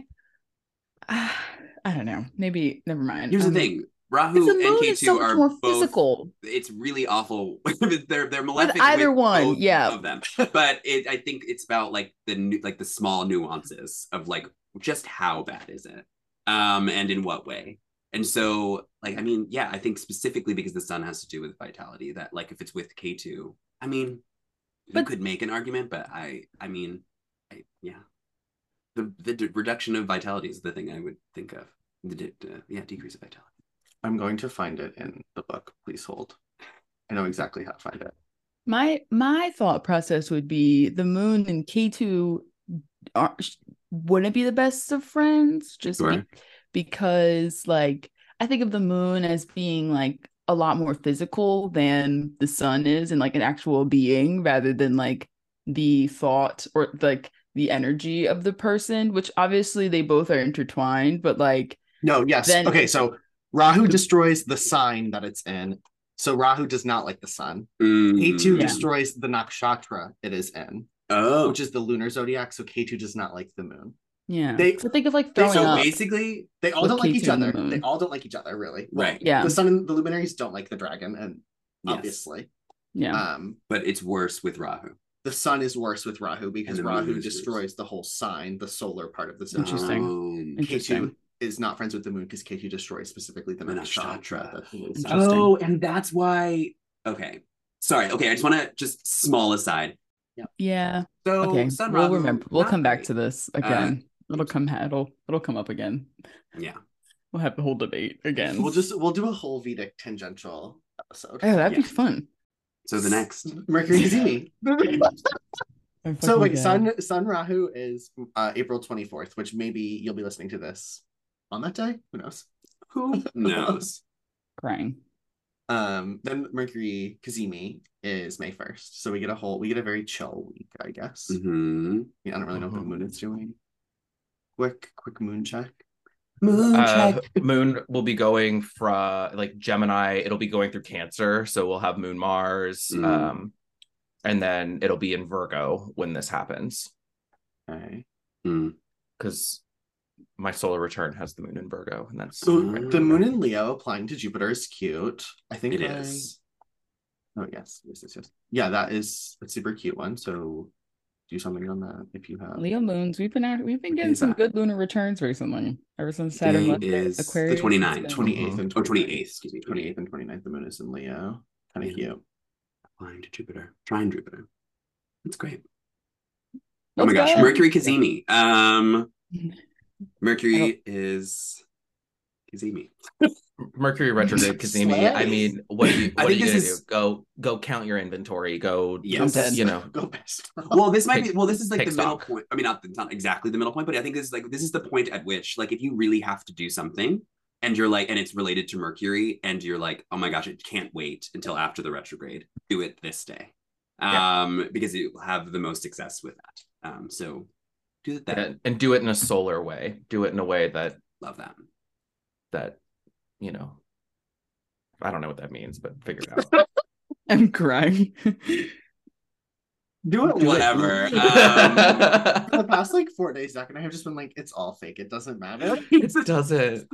uh, I don't know. Maybe, never mind. Here's Um, the thing. Because Rahu the and moon is so K two much are more both physical. it's really awful. they're they're With malefic either with one, both yeah. of them. But it I think it's about like the nu- like the small nuances of like just how bad is it? Um and in what way? And so like I mean, yeah, I think specifically because the sun has to do with vitality, that like if it's with K two, I mean, you But- could make an argument, but I I mean, I, yeah. The the d- reduction of vitality is the thing I would think of. The d- uh, yeah, decrease of vitality. I'm going to find it in the book. Please hold. I know exactly how to find it. My my thought process would be the moon and K two are wouldn't be the best of friends, just Sure. be, because like I think of the moon as being like a lot more physical than the sun is, and like an actual being rather than like the thought or like the energy of the person, which obviously they both are intertwined, but like No, yes. Then- okay, so Rahu destroys the sign that it's in. So Rahu does not like the sun. Mm. K two Yeah. destroys the nakshatra it is in, Oh, which is the lunar zodiac. So K two does not like the moon. yeah. They- so think of like they- throwing so up. basically, They all With don't like K each two and the other. moon. They all don't like each other, really. Well, right? Yeah. The sun and the luminaries don't like the dragon, and Yes. obviously. Yeah. Um, But it's worse with Rahu. the sun is worse with Rahu because And the moon Rahu is destroys the whole sign, the solar part of the zodiac. Interesting. Um, K Interesting. two is not friends with the moon because K two destroys specifically the The nakshatra. nakshatra. that the moon is. Interesting. oh, and that's why. Okay, sorry. Okay, I just want to just small aside. Yeah. So Okay. Sun We'll Rahu, remember. We'll not come back great. to this again. it'll come. It'll. It'll come up again. Yeah. We'll have the whole debate again. We'll just we'll do a whole Vedic tangential episode. Oh, that'd Yeah. be fun. So the next. Mercury Cazimi. I'm So fucking wait, dead. Sun Sun Rahu is uh, April twenty-fourth, which maybe you'll be listening to this on that day. Who knows? Who knows? crying. Um, then Mercury Cazimi is May first. So we get a whole we get a very chill week, I guess. Mm-hmm. I don't really know what the moon is doing. Quick, quick moon check. Moon Uh, check. moon will be going from like Gemini, it'll be going through Cancer, so we'll have Moon Mars, Mm. um, and then it'll be in Virgo when this happens, Okay. Mm. because my solar return has the moon in Virgo, and that's So Mm. the moon in Leo applying to Jupiter is cute. I think It I- is. Oh yes, yes, yes, yes. Yeah, that is a super cute one. So do something on that if you have. Leo moons. We've been out. We've been What getting is some that? good lunar returns recently. Ever since Saturn Day left is the Aquarius. it's twenty-ninth, been- twenty-eighth and Oh, 29th. twenty-eighth, excuse me. twenty-eighth and twenty-ninth, the moon is in Leo. Kind of Yeah. cute. Applying to Jupiter. Trine Jupiter. That's great. Oh Let's my gosh. go. Mercury Cazimi. Um, Mercury is Cazimi. Mercury retrograde Cazimi. Slay. I mean, what are you? I What are think you this gonna is- do? Go, go count your inventory. Go, Yes. dead. you know, Go best. Well, this might Take- be well, this is like take the middle stock. point. I mean, not, it's not exactly the middle point, but I think this is like this is the point at which, like, if you really have to do something and you're like, and it's related to Mercury, and you're like, oh my gosh, it can't wait until after the retrograde. Do it this day. Yeah. Um, because you'll have the most success with that. Um, so do that. and, and do it in a solar way. Do it in a way that Love that. that you know. I don't know what that means, but figure it out. I'm crying. Do it. Whatever. Um, For the past like four days, Zach and I have just been like, it's all fake. It doesn't matter. It doesn't.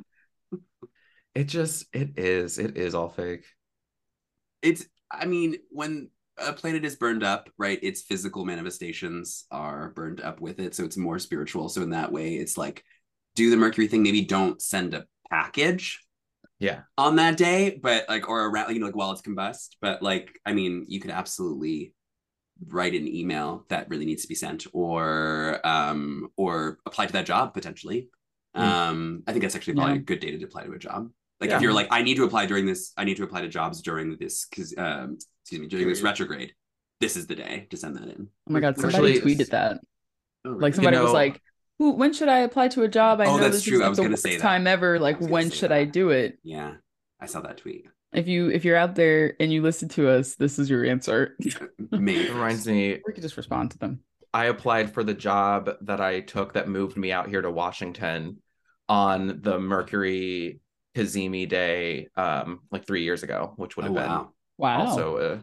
It just it is. It is all fake. It's I mean, when a planet is burned up, right, its physical manifestations are burned up with it, so it's more spiritual. So in that way, it's like, do the Mercury thing, maybe don't send a package Yeah. on that day, but like, or around, you know, like while it's combust. But like, I mean, you could absolutely write an email that really needs to be sent, or um or apply to that job potentially. Mm. um I think that's actually probably Yeah. a good day to apply to a job. Like Yeah. if you're like, I need to apply during this, I need to apply to jobs during this, because um excuse me, during this Period. retrograde, this is the day to send that in. Oh my god, somebody Actually- tweeted that. Oh, Like really? somebody was know- like, "Ooh, when should I apply to a job? I Oh, know that's this true. is I like was the gonna worst say that. time ever. Like, I was gonna when say should that. I do it?" Yeah, I saw that tweet. If you if you're out there and you listen to us, this is your answer. Maybe It reminds me. We could just respond to them. I applied for the job that I took that moved me out here to Washington on the Mercury Cazimi day, um, like three years ago, which would Oh have been wow. Wow. also a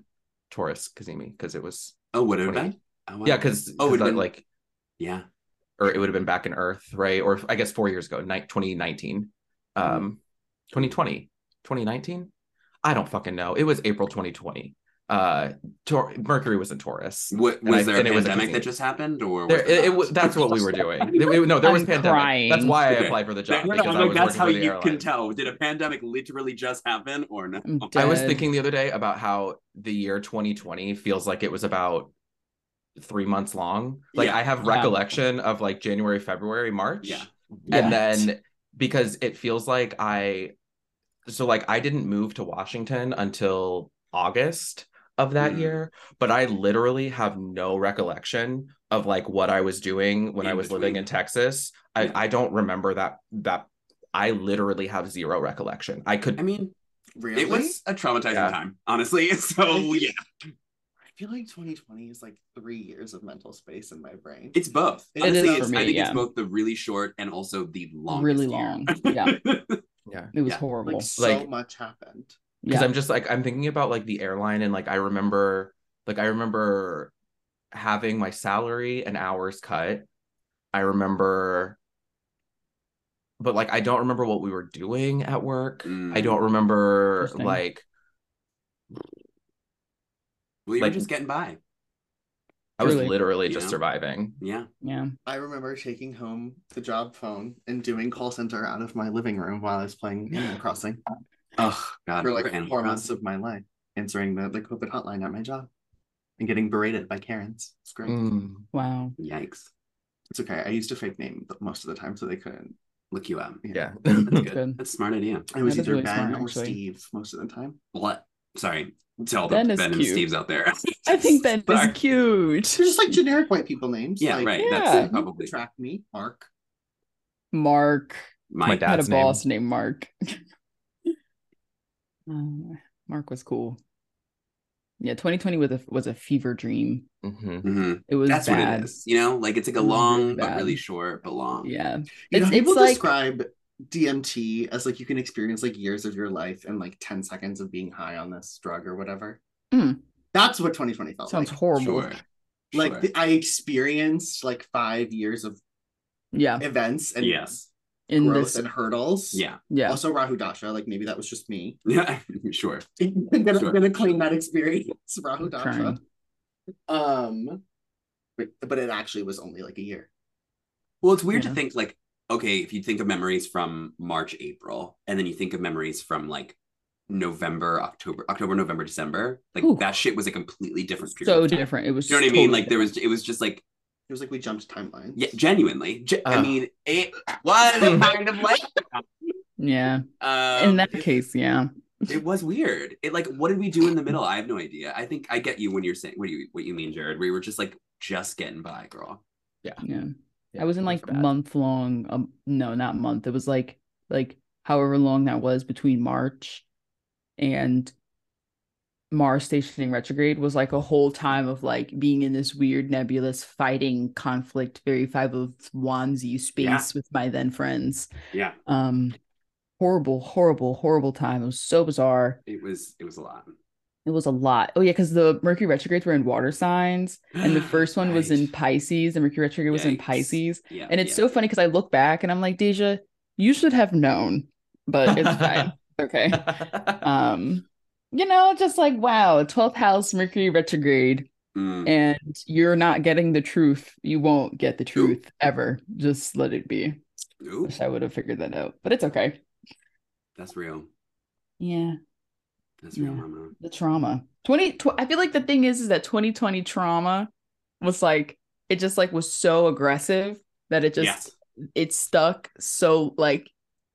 Taurus Kazemi because it was Oh, would it have twenty been? Oh, wow. yeah because Oh, it would have been like yeah. or it would have been back in Earth, right? Or I guess four years ago, twenty nineteen, um, twenty twenty, twenty nineteen. I don't fucking know. It was April twenty twenty. Uh, Tor- Mercury was in Taurus. What, was I, there a pandemic pandemic that just happened, or there, was it, it, it, that's what we were doing. It, it, no, there was I'm pandemic. crying. That's why I Okay. applied for the job No, no, because I'm I like, was that's working how for the you airline. can tell. Did a pandemic literally just happen or no? I'm I was dead. thinking the other day about how the year twenty twenty feels like it was about three months long. Like Yeah. I have Yeah. recollection of like January, February, March. Yeah. And Yeah. then because it feels like I, so like I didn't move to Washington until August of that Mm. year, but I literally have no recollection of like what I was doing when In I was living between. in Texas. I, Yeah. I don't remember that, that I literally have zero recollection. I could, I mean, Really? it was a traumatizing Yeah. time, honestly. So yeah, I feel like twenty twenty is like three years of mental space in my brain. it's both. It Honestly, is for it's, I me, think yeah. it's both the really short and also the longest Really year. long. Yeah. yeah. It was Yeah. horrible. like so Like- much happened. Because Yeah. I'm just like I'm thinking about like the airline and like I remember like I remember having my salary and hours cut. I remember but like I don't remember what we were doing at work. Mm. I don't remember Interesting. like Well, you Like- were just getting by. I was Truly. literally You just know? surviving. Yeah. Yeah. I remember taking home the job phone and doing call center out of my living room while I was playing Animal Crossing Oh God. for like poor Animal four Crossing. months of my life, answering the, the COVID hotline at my job and getting berated by Karens. It's great. Mm. Wow. Yikes. It's okay. I used a fake name most of the time so they couldn't. Look you up. Yeah. That's That's good. good. That's a smart idea. I was That is either really Ben smart, or actually. Steve most of the time. What? Sorry. To all the Ben Ben, is and cute. Steves out there. I think Ben Sorry. is cute. They're just like generic white people names. Yeah, like, right. Yeah. That's probably Track me, Mark. Mark. My Mike. dad. Had a Dad's name. boss named Mark. Um, Mark was cool. Yeah, twenty twenty was a was a fever dream. Mhm. Mhm. It was That's bad. what it is. You know, like it's like a It was long really but bad. really short but long. Yeah. You know, It's- how people it's like- describe D M T as like you can experience like years of your life in like ten seconds of being high on this drug or whatever. Mm. That's what twenty twenty felt Sounds like. horrible. Sure. Like Sure. the, I experienced like five years of Yeah. events and Yes. In growth this. and hurdles. Yeah. Yeah. Also Rahu Dasha, like maybe that was just me. Yeah. Sure. I'm gonna, Sure. I'm gonna claim that experience, Rahu I'm Dasha. crying. Um, but, but it actually was only like a year. Well, it's weird Yeah. to think like, okay, if you think of memories from March, April, and then you think of memories from like November, October, October, November, December, like Ooh. that shit was a completely different period. So of time. different. It was You know what I mean? totally Like there was, it was just like, It was like we jumped timelines. yeah, genuinely. Ge- I Oh. mean, it was kind of like, different. Yeah. um, In that it, case, yeah. it was weird. It like, what did we do in the middle? I have no idea. I think I get you when you're saying what you what you mean, Jared. We were just like just getting by, girl. Yeah. Yeah, I was in it like bad. month long. Um, no, not month. It was like like however long that was between March and Mars stationing retrograde was like a whole time of like being in this weird nebulous fighting conflict, very five of wandsy space Yeah. with my then friends. Yeah, Um, horrible, horrible, horrible time. It was so bizarre. it was it was a lot. It was a lot. Oh yeah, because the Mercury retrogrades were in water signs, and the first one was in Right. Pisces. The Mercury retrograde was in Yikes. Pisces. Yeah, And it's yeah. so funny because I look back and I'm like, Deja, you should have known, but it's fine. Okay. Um, you know, just like, wow, twelfth house Mercury retrograde, Mm. and you're not getting the truth. You won't get the truth ever. Just let it be. Ooh, Wish I would have figured that out, but it's okay. that's real. Yeah, That's real, Yeah. mama. the trauma. twenty tw- I feel like the thing is, is that twenty twenty trauma was like, it just like was so aggressive that it just, Yes. it stuck. So like,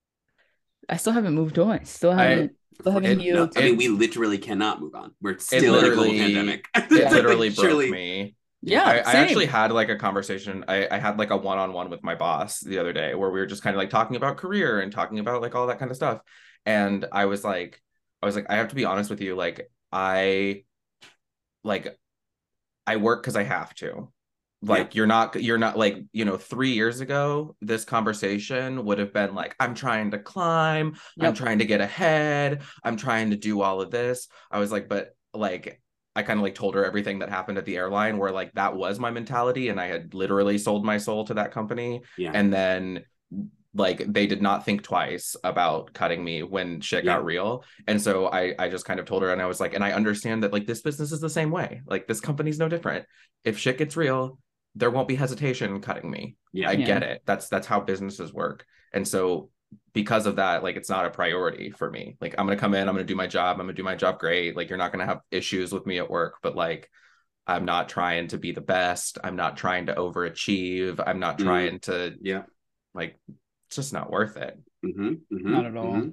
I still haven't moved on. I still I- haven't. Still haven't it- No, healed. I mean, It- we literally cannot move on. We're still in a global literally- pandemic. It Like, literally broke surely- me. Yeah, I, I same. actually had like a conversation. I, I had like a one-on-one with my boss the other day where we were just kind of like talking about career and talking about like all that kind of stuff. And I was like, I was like, I have to be honest with you. Like I, like, I work because I have to. Like you're not, you're not like, you know, three years ago, this conversation would have been like, I'm trying to climb, I'm Yep. trying to get ahead, I'm trying to do all of this. I was like, but like, I kind of like told her everything that happened at the airline, where like that was my mentality, and I had literally sold my soul to that company. Yeah. And then like they did not think twice about cutting me when shit Yeah. got real. And so I I just kind of told her, and I was like, and I understand that like this business is the same way. Like this company's no different. If shit gets real, there won't be hesitation cutting me. Yeah. I Yeah. get it. That's that's how businesses work. And so because of that, like it's not a priority for me. Like I'm gonna come in, I'm gonna do my job, I'm gonna do my job great. Like you're not gonna have issues with me at work, but like I'm not trying to be the best. I'm not trying to overachieve. I'm not Mm. trying to Yeah. like it's just not worth it. Mm-hmm. Mm-hmm. Not at all. Mm-hmm.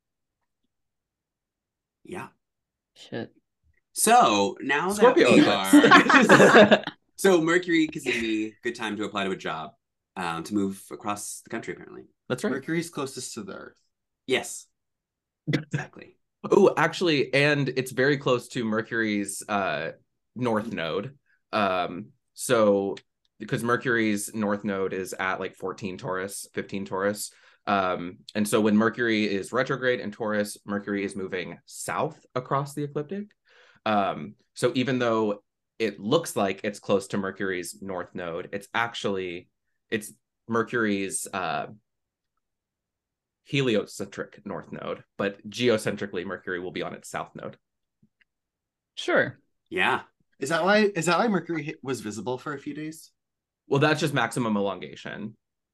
Yeah. Shit. So now Scorpio that we are, eclipse. so Mercury Kazemi, good time to apply to a job, um, to move across the country. Apparently, That's right. Mercury's closest to the Earth. yes, exactly. Oh, actually, and it's very close to Mercury's uh north node. Um, so because Mercury's north node is at like fourteen Taurus, fifteen Taurus. Um, and so when Mercury is retrograde in Taurus, Mercury is moving south across the ecliptic. Um, so even though it looks like it's close to Mercury's north node, it's actually it's Mercury's uh heliocentric north node, but geocentrically Mercury will be on its south node. Sure. Yeah. Is that why? Is that why Mercury hit- was visible for a few days? Well, that's just maximum elongation.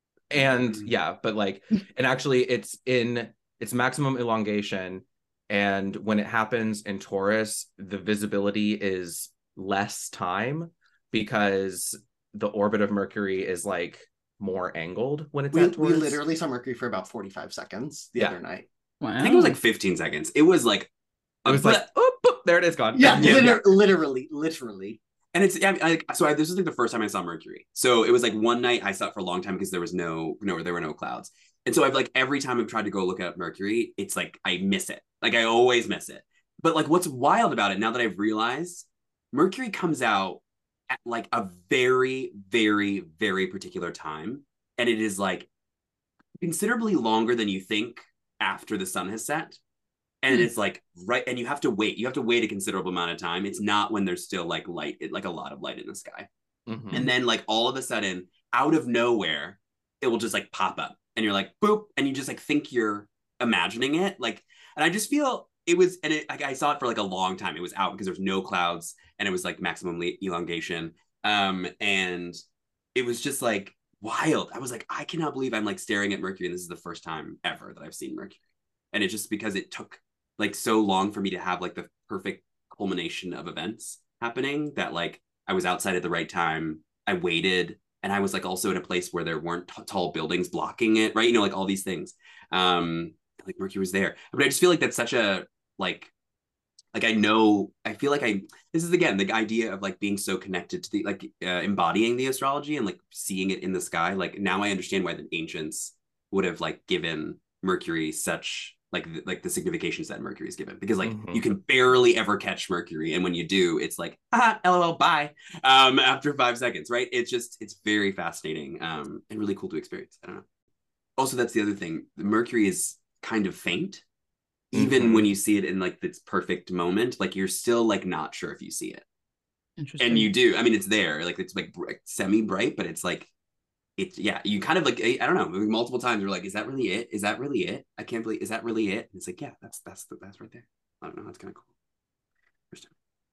And Mm. yeah, but like, and actually it's in it's maximum elongation. And when it happens in Taurus, the visibility is less time because the orbit of Mercury is like more angled when it's We, at we Taurus. literally saw Mercury for about forty-five seconds the Yeah. other night. Wow. I think it was like fifteen seconds. It was like It was like, oh, boop, there it is gone. Yeah, Yeah, liter- yeah. literally, literally. And it's yeah, I, so I, this was like the first time I saw Mercury. So it was like one night I saw it for a long time because there was no no there were no clouds. And so I've like every time I've tried to go look at Mercury, it's like I miss it. Like I always miss it. But like what's wild about it now that I've realized, Mercury comes out at like a very very very particular time, and it is like considerably longer than you think after the sun has set. And Hmm. it's like right, and you have to wait. You have to wait a considerable amount of time. It's not when there's still like light, like a lot of light in the sky. Mhm. And then like all of a sudden, out of nowhere, it will just like pop up, and you're like boop, and you just like think you're imagining it. Like, and I just feel it was, and it, like I saw it for like a long time. It was out because there's no clouds, and it was like maximum le- elongation. Um, and it was just like wild. I was like, I cannot believe I'm like staring at Mercury, and this is the first time ever that I've seen Mercury. And it's just because it took like so long for me to have like the perfect culmination of events happening that like I was outside at the right time. I waited, and I was like also in a place where there weren't t- tall buildings blocking it, right? You know, like all these things. Um, like Mercury was there, but I just feel like that's such a like, like I know, I feel like I. This is again the idea of like being so connected to the like uh, embodying the astrology and like seeing it in the sky. Like now I understand why the ancients would have like given Mercury such like the, like the significations that Mercury is given, because like Mhm. you can barely ever catch Mercury, and when you do, it's like ah lol bye um after five seconds, right? It's just it's very fascinating um and really cool to experience. I don't know. Also, that's the other thing. Mercury is kind of faint, even Mhm. when you see it in like this perfect moment. Like you're still like not sure if you see it, Interesting. and you do. I mean, it's there. Like it's like br- semi bright, but it's like it's yeah, you kind of like I I don't know, multiple times you're like, is that really it? Is that really it? I can't believe, is that really it? And it's like, yeah, that's that's the that's right there. I don't know, that's kind of cool. First time.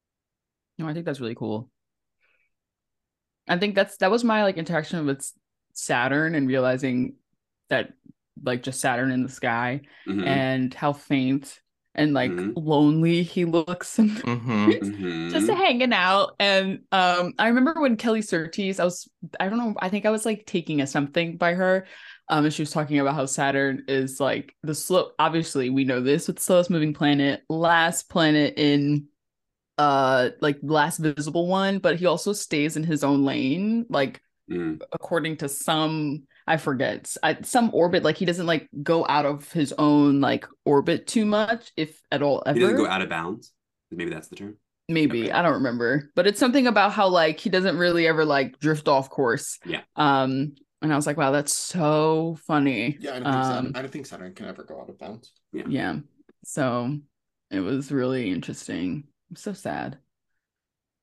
No, I think that's really cool. I think that's that was my like interaction with Saturn and realizing that like just Saturn in the sky Mhm. and how faint and like Mhm. lonely he looks sometimes. Mhm. Mhm. Just hanging out. And um I remember when Kelly Surtees, I was I don't know, I think I was like taking a something by her. Um and she was talking about how Saturn is like the slow, obviously we know this, with the slowest moving planet, last planet in uh like last visible one, but he also stays in his own lane, like Mhm. according to some, I forget, I, some orbit, like he doesn't like go out of his own like orbit too much, if at all ever. He doesn't go out of bounds. Maybe that's the term. Maybe, Okay. I don't remember, but it's something about how like he doesn't really ever like drift off course. Yeah. Um and I was like, wow, that's so funny. Yeah, I don't think um Saturn, I don't think Saturn can ever go out of bounds. Yeah. yeah, so it was really interesting. I'm so sad.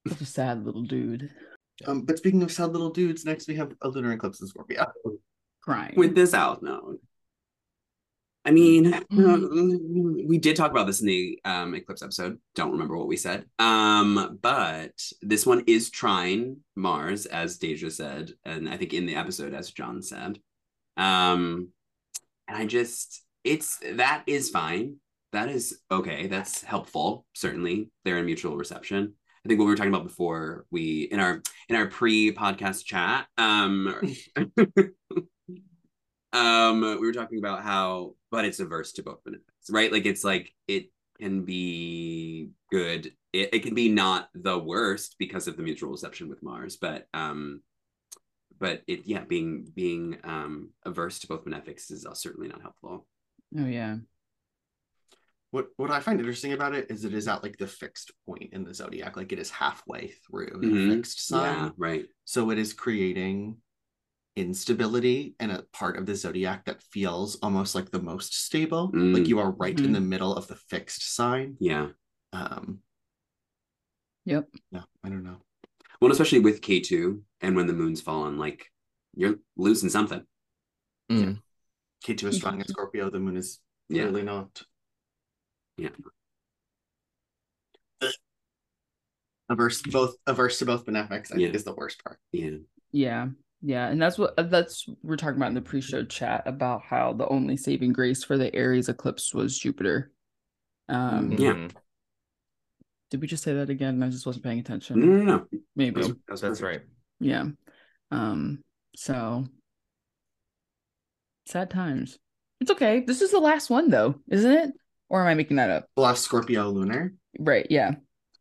Such a sad little dude Um, but speaking of sad little dudes, next we have a lunar eclipse in Scorpio. crying. With this out, no. I mean, Mm. we did talk about this in the um, eclipse episode. Don't remember what we said. Um, but this one is trine Mars, as Deja said, and I think in the episode, as John said. Um, and I just, it's that is fine. That is okay. That's helpful. Certainly, they're in mutual reception. I think what we were talking about before, we in our in our pre-podcast chat, um, um, we were talking about how, but it's averse to both benefits, right? Like it's like it can be good. It, it can be not the worst because of the mutual reception with Mars, but um, but it yeah, being being um averse to both benefics is certainly not helpful. Oh yeah. What what I find interesting about it is it is at like the fixed point in the zodiac, like it is halfway through Mhm. the fixed sign. Yeah, right. So it is creating instability in a part of the zodiac that feels almost like the most stable. Mm. Like you are right Mhm. in the middle of the fixed sign. Yeah. Um, Yep. no, I don't know. Well, especially with K two and when the moon's fallen, like you're losing something. Mm. K two is strong in Scorpio. The moon is Yeah. clearly not. Yeah. Averse both averse to both benefics, I Yeah. think is the worst part. Yeah. Yeah. Yeah. And that's what that's we're talking about in the pre-show chat about how the only saving grace for the Aries eclipse was Jupiter. Um Yeah. Mhm. did we just say that again? I just wasn't paying attention. No, no, no. Maybe. That was, that was That's perfect. right. Yeah. Um, so sad times. It's okay. This is the last one though, isn't it? Or am I making that up? The last Scorpio lunar. Right, yeah.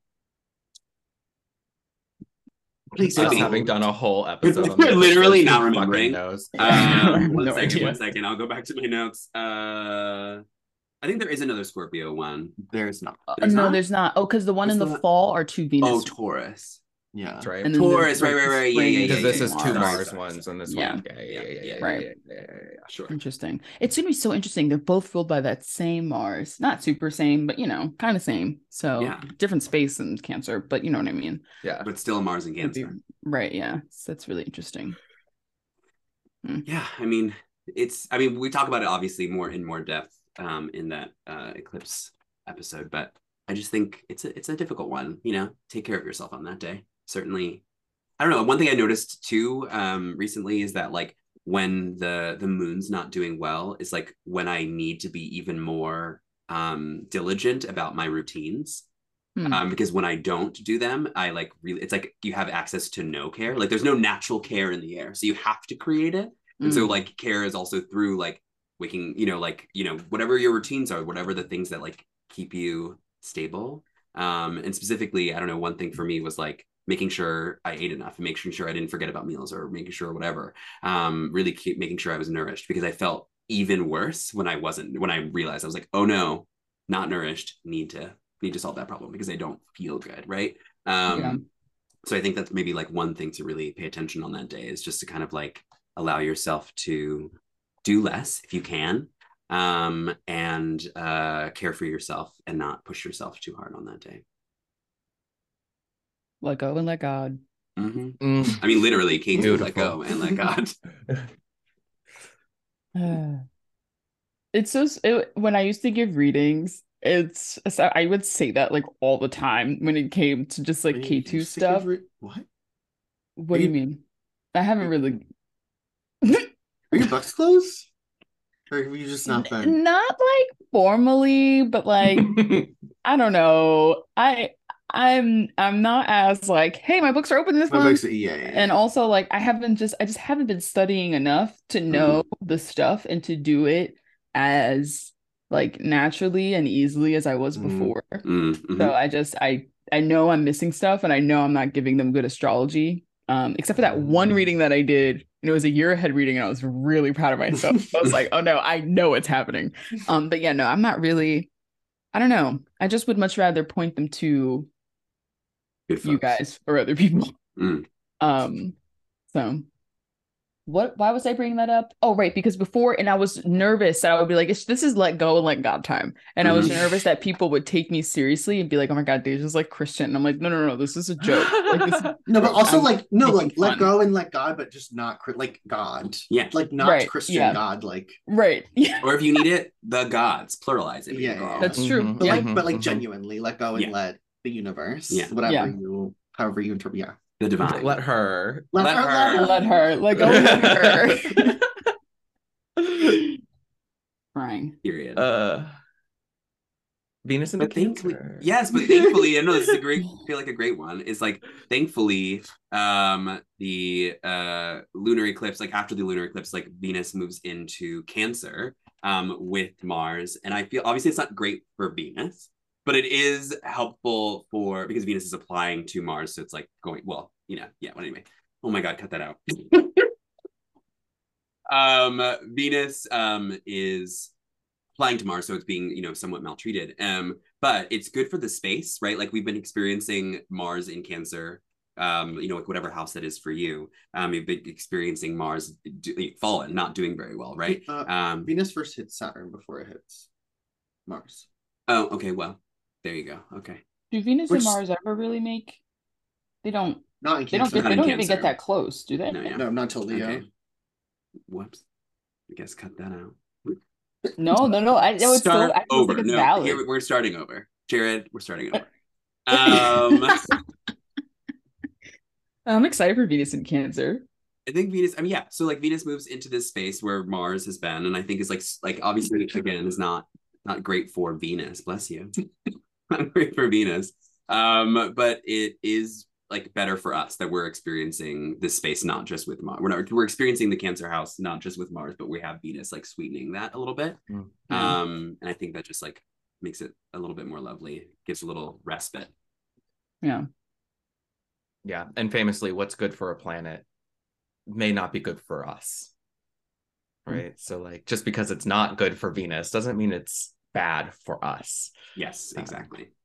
Please Us Okay. having done a whole episode on this, Literally who not fucking remembering. knows? Um, one No second, idea. one second. I'll go back to my notes. Uh, I think there is another Scorpio one. There's not. Uh, There's no, not? there's not. Oh, because the one What's in the the- fall are two Venus. Oh, Taurus. Yeah. That's right. And then Taurus, there's, right, like, right, the right. Yeah, spring yeah, Because yeah, this yeah, is yeah. two Sorry, Mars sorry, ones sorry. and this Yeah. one. Yeah, yeah, yeah, yeah, yeah, Right. yeah, yeah, yeah, yeah, yeah, sure. Interesting. It's gonna be so interesting. They're both filled by that same Mars. Not super same, but you know, kind of same. So Yeah. different space and Cancer, but you know what I mean. Yeah. But still a Mars and It'd be- Cancer. right, yeah. So that's really interesting. Yeah, I mean, it's, I mean, we talk about it obviously more in more depth um, in that uh, eclipse episode, but I just think it's a, it's a difficult one, you know, take care of yourself on that day. Certainly. I don't know. One thing I noticed too um, recently is that like when the, the moon's not doing well is like when I need to be even more um, diligent about my routines. Hmm. Um, because when I don't do them, I like really, it's like you have access to no care. Like there's no natural care in the air. So you have to create it. And so Mm. like care is also through like waking, you know, like, you know, whatever your routines are, whatever the things that like keep you stable. Um, and specifically, I don't know, one thing for me was like making sure I ate enough and making sure I didn't forget about meals or making sure whatever. Um, really keep making sure I was nourished because I felt even worse when I wasn't, when I realized I was like, oh no, not nourished, need to need to solve that problem because I don't feel good, right? Um, Yeah. So I think that's maybe like one thing to really pay attention on that day is just to kind of like allow yourself to do less if you can, um, and uh, care for yourself and not push yourself too hard on that day. Let go and let God. Mm-hmm. Mm. I mean, literally, Kate to let Beautiful. go and let God. It's so it, when I used to give readings, it's so I would say that like all the time when it came to just like When you K two used to give stuff. re- What? What do you you- mean? I haven't really Are your books closed? Or have you just not N- been? not like formally, but like I don't know. I I'm I'm not as like, hey, my books are open this My month. books, yeah, yeah, yeah. And also like I haven't just I just haven't been studying enough to know the stuff and to do it as like naturally and easily as I was Mhm. before. Mm-hmm. So I just I I know I'm missing stuff and I know I'm not giving them good astrology. Um, except for that one Mm. reading that I did, and it was a year ahead reading, and I was really proud of myself. I was like, oh no, I know it's happening. Um, but yeah, no, I'm not really, I don't know. I just would much rather point them to Good you folks. guys or other people. Mm. Um, so what, why was I bringing that up? Oh, right. Because before, and I was nervous that I would be like, this is let go and let God time. And mm-hmm. I was nervous that people would take me seriously and be like, oh my God, Deja's like Christian. And I'm like, no, no, no, this is a joke. Like, this is no, but also I'm like, no, like fun. let go and let God, but just not like God. Yeah. Like not right. Christian yeah. God. Like, right. Yeah. Or if you need it, the gods, pluralize it. Yeah, yeah. That's true. Mm-hmm. But yeah. like, but like mm-hmm. genuinely let go and yeah. let the universe, yeah. whatever yeah. you, however you interpret, yeah. The divine. Let her. Let, let her, her. Let her. Let go of her. Crying. Period. Uh, Venus and but the thankfully, Cancer. yes, but thankfully, I know this is a great, I feel like a great one. Is like thankfully, um, the uh lunar eclipse, like after the lunar eclipse, like Venus moves into Cancer, um, with Mars, and I feel obviously it's not great for Venus, but it is helpful for because Venus is applying to Mars, so it's like going well, you know, yeah. Well, anyway, oh my God, cut that out. um, Venus um is applying to Mars, so it's being, you know, somewhat maltreated. Um, but it's good for the space, right? Like we've been experiencing Mars in Cancer, um, you know, like whatever house that is for you. Um, you've been experiencing Mars do, fallen, not doing very well, right? Uh, um, Venus first hits Saturn before it hits Mars. Oh, okay. Well, there you go. Okay. Do Venus Which, and Mars ever really make? They don't. Not in They don't. Cancer. Get, they don't even get that close, do they? No, yeah. No, not till Leo. Okay. Whoops. I guess cut that out. No, no, no. I know it's Start so. I over. think it's No, valid. here we're starting over. Jared, we're starting over. Um, I'm excited for Venus and Cancer. I think Venus. I mean, yeah. So like Venus moves into this space where Mars has been, and I think is like like obviously again is not not great for Venus. Bless you. Not great for Venus. Um, but it is like better for us that we're experiencing this space not just with Mars. We're not we're experiencing the Cancer house not just with Mars, but we have Venus like sweetening that a little bit. Mm-hmm. Um, and I think that just like makes it a little bit more lovely, gives a little respite. Yeah. Yeah. And famously, what's good for a planet may not be good for us. Right. Mm-hmm. So like just because it's not good for Venus doesn't mean it's bad for us. Yes, exactly. Um,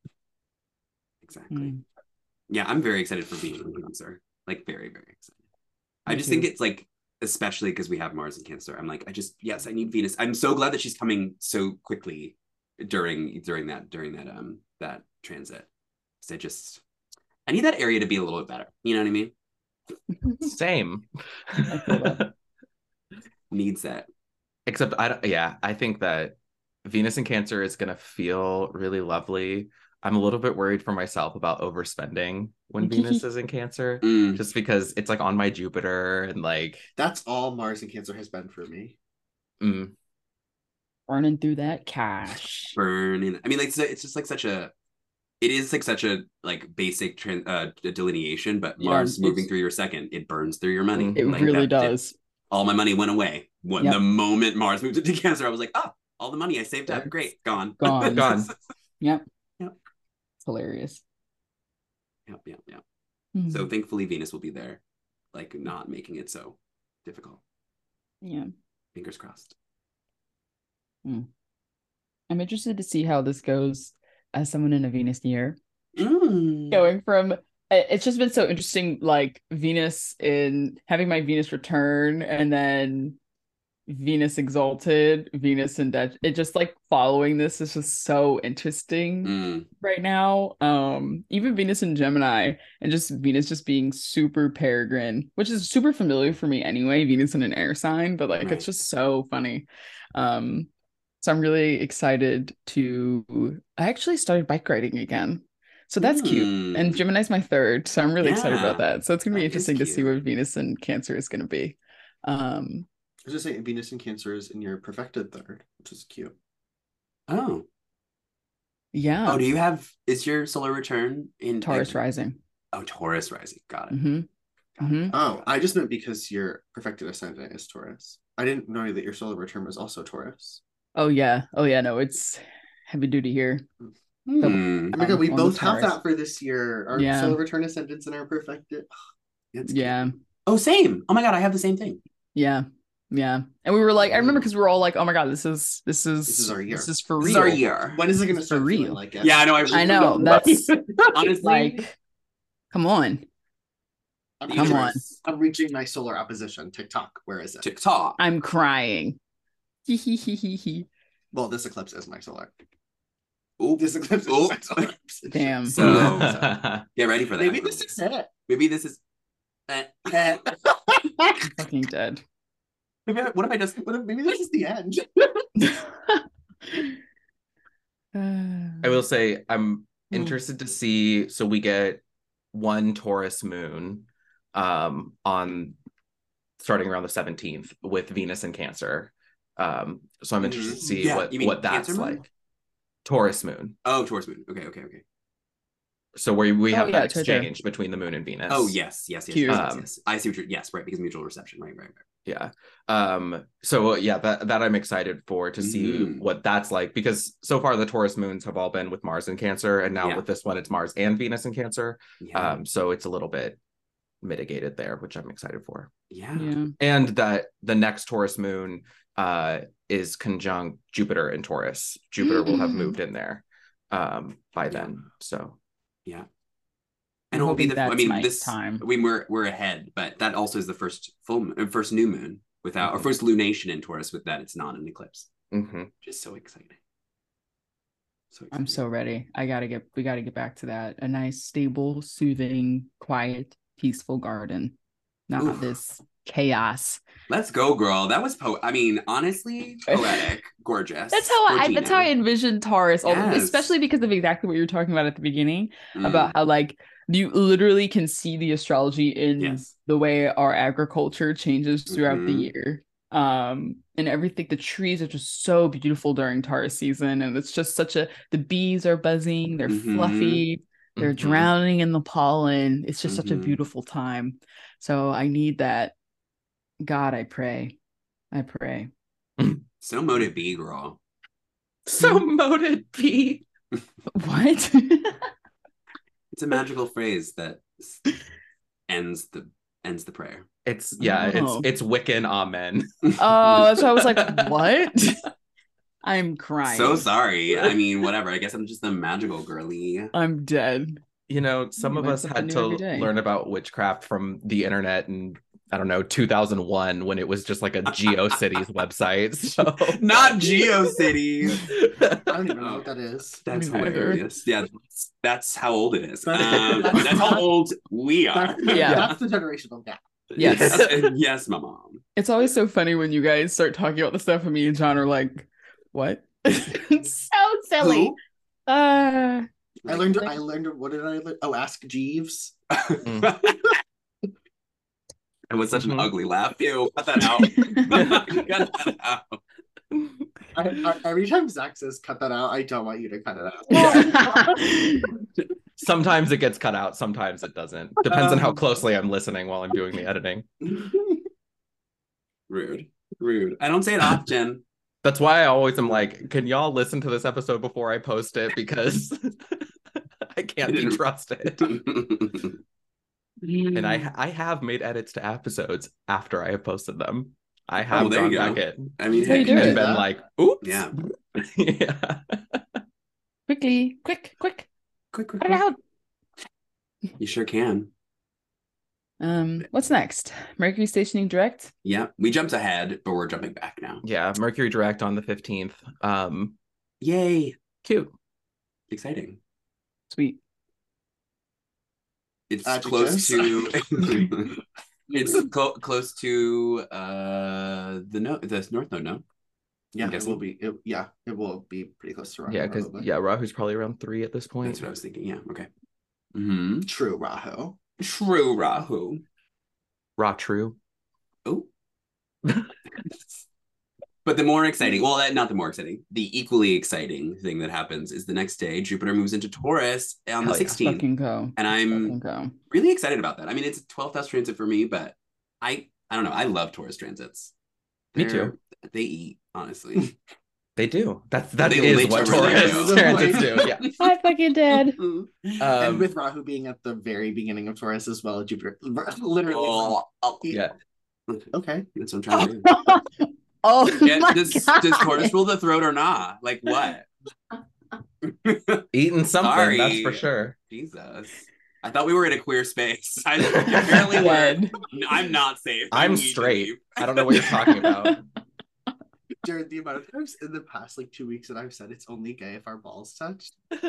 exactly. Mm. Yeah, I'm very excited for being in Cancer. Like very, very excited. Me I just too. think it's like, especially because we have Mars in Cancer. I'm like, I just yes, I need Venus. I'm so glad that she's coming so quickly during during that during that um that transit. So I just I need that area to be a little bit better. You know what I mean? Same. I feel that. Needs that. Except I don't. Yeah, I think that Venus in Cancer is gonna feel really lovely. I'm a little bit worried for myself about overspending when Venus is in Cancer, Mm. just because it's like on my Jupiter and like that's all Mars in Cancer has been for me. Mm. Burning through that cash. Burning. I mean, like it's just like such a. It is like such a like basic trans, uh, delineation, but Yeah, Mars moving it's- through your second, it burns through your money. It Like, really that- does. it- all my money went away. When Yep. the moment Mars moved into Cancer, I was like, oh, all the money I saved up, great, gone. Gone. Gone. Yep. Yep. It's hilarious. Yep, yep, yep. Mhm. So thankfully Venus will be there, like not making it so difficult. yeah. Fingers crossed. I'm interested to see how this goes as someone in a Venus year. Mm. Going from it- it's just been so interesting, like Venus in having my Venus return and then Venus exalted, Venus and Dutch. It just like following this is just so interesting Mm. right now. Um, even Venus in Gemini and just Venus just being super peregrine, which is super familiar for me anyway. Venus in an air sign, but like Right. it's just so funny. Um, so I'm really excited to. I actually started bike riding again. So that's cute. Mm. And Gemini's my third. So I'm really excited about Yeah, that. So it's gonna be that is interesting to see cute. what Venus and Cancer is gonna be. Um, I was just saying Venus in Cancer is in your perfected third, which is cute. Oh. yeah. Oh, do you have is your solar return in Taurus like, rising. Oh, Taurus rising. Got it. Mm-hmm. Mm-hmm. Oh, I just meant because your perfected ascendant is Taurus. I didn't know that your solar return was also Taurus. Oh yeah. Oh yeah. No, it's heavy duty here. Hmm. Oh my god, we on both the have Taurus. that for this year. Our Yeah. solar return ascendants and our perfected. It's cute. Yeah. Oh, same. Oh my god, I have the same thing. Yeah. Yeah. And we were like, I remember because we were all like, oh my god, this is this is This is our year. This is for This real. is our year. When is it going to For start feeling real. like it? Yeah, I know. I, I know. That's honestly like, come on. I'm, Come reaching, on. I'm reaching my solar opposition. TikTok, where is it? TikTok. I'm crying. Hee hee hee hee hee. Well, this eclipse is my solar. Ooh. This eclipse is Ooh. my solar opposition. Damn. So, get ready for that. Maybe this is it. Maybe this is. Eh, eh. I'm fucking dead. Maybe I- what if I just? What if, maybe this is the end. I will say I'm Hmm. interested to see. So we get one Taurus moon um, on starting around the seventeenth with Venus and Cancer. Um, so I'm interested to see Yeah, what you mean what that's Cancer moon? like. Taurus moon. Oh, Taurus moon. Okay, okay, okay. So we we Oh, have yeah, that it's right there. exchange between the moon and Venus. Oh, yes, yes, yes, Cute. yes, yes, Um, yes. I see what you're. Yes, right, because mutual reception. Right, right, right. Yeah. Um, so yeah, that that I'm excited for to see Mhm. what that's like, because so far the Taurus moons have all been with Mars and Cancer, and now Yeah. with this one it's Mars and Venus and Cancer. Yeah, Um, so it's a little bit mitigated there, which I'm excited for. yeah. Yeah. And that the next Taurus moon uh is conjunct Jupiter in Taurus. Jupiter will have moved in there um by then. So Yeah. I'm And it'll be hoping the. I that's mean, my this. time. I mean, we're we're ahead, but that also is the first full, moon, first new moon without, or Mhm. first lunation in Taurus with that it's not an eclipse. mhm. Just so exciting. So I'm exciting. so ready. I gotta get we gotta get back to that. A nice, stable, soothing, quiet, peaceful garden. Not Oof. this chaos. Let's go, girl. That was po. I mean, honestly, poetic, gorgeous. That's how I Georgina. that's how I envisioned Taurus, al- Yes. especially because of exactly what you were talking about at the beginning, Mm, about how like you literally can see the astrology in Yes. the way our agriculture changes throughout the Mhm. year. Um, and everything, the trees are just so beautiful during Taurus season, and it's just such a the bees are buzzing, they're Mhm. fluffy, they're Mhm. drowning in the pollen. It's just such a Mhm. beautiful time. So I need that. God, I pray. I pray. So mote it be, girl. So moted be. What? It's a magical phrase that s- ends the ends the prayer. It's yeah, Oh. it's it's Wiccan amen. Oh, that's why I was like, what? I'm crying. So sorry. I mean, whatever. I guess I'm just a magical girly. I'm dead. You know, some You of learn us something had new to every day. learn about witchcraft from the internet in, I don't know, two thousand one, when it was just like a GeoCities website. So Not GeoCities. I don't even know what that is. That's Me neither. hilarious. Yeah, that's, that's how old it is. Um, that's how old we are. That's, Yeah. that's the generational gap. Yes. Yes, yes, my mom. It's always so funny when you guys start talking about the stuff and me and John are like, what? It's so silly. Who? Uh, I learned. I learned. What did I learn? Oh, ask Jeeves. Mm. It was such an Mhm. ugly laugh. Ew, cut that out. Cut that out. I, I, every time Zach says "cut that out," I don't want you to cut it out. Sometimes it gets cut out, sometimes it doesn't. Depends on how closely I'm listening while I'm doing the editing. Rude. Rude. I don't say it often. That's why I always am like, can y'all listen to this episode before I post it? Because I can't be didn't- trusted. And I I have made edits to episodes after I have posted them. I have Oh, there gone you go. back in I mean, That's how you hey, do and it. been that. like, oops. Yeah. Yeah. Quickly, quick, quick, Quick, quick, cut it quick. out. You sure can. Um, what's next? Mercury stationing direct. Yeah, we jumped ahead, but we're jumping back now. Yeah, Mercury direct on the fifteenth. Um, Yay. cute. Exciting. Sweet. It's Adjectives. close to it's clo- close to uh the no the north node, no? Yeah, I'm it guessing. will be. It, yeah, it will be pretty close to Rahu. Yeah, because probably. yeah, Rahu's probably around three at this point. That's what I was thinking. Yeah, okay. Mm-hmm. True Rahu. True Rahu. Ra true. Oh. But the more exciting, well, that, not the more exciting, the equally exciting thing that happens is the next day, Jupiter moves into Taurus on Hell the yeah. sixteenth. Fucking go. And Let's I'm fucking go. really excited about that. I mean, it's a twelfth house transit for me, but I I don't know. I love Taurus transits. Me They're- too. They eat, honestly. They do. That's that They is what literally Taurus do. transits do. Yeah. I fucking dead. Um, and with Rahu being at the very beginning of Taurus as well, Jupiter literally. Oh, oh, yeah. Okay. that's what I'm trying to do. Oh Yeah, my does, God. does Taurus rule the throat or not? Like what? Eating something, Sorry. that's for sure. Jesus. I thought we were in a queer space. I apparently we're. I'm not safe. I I'm need to straight. leave. I don't know what you're talking about. Jared, the amount of times in the past like two weeks that I've said it's only gay if our balls touch.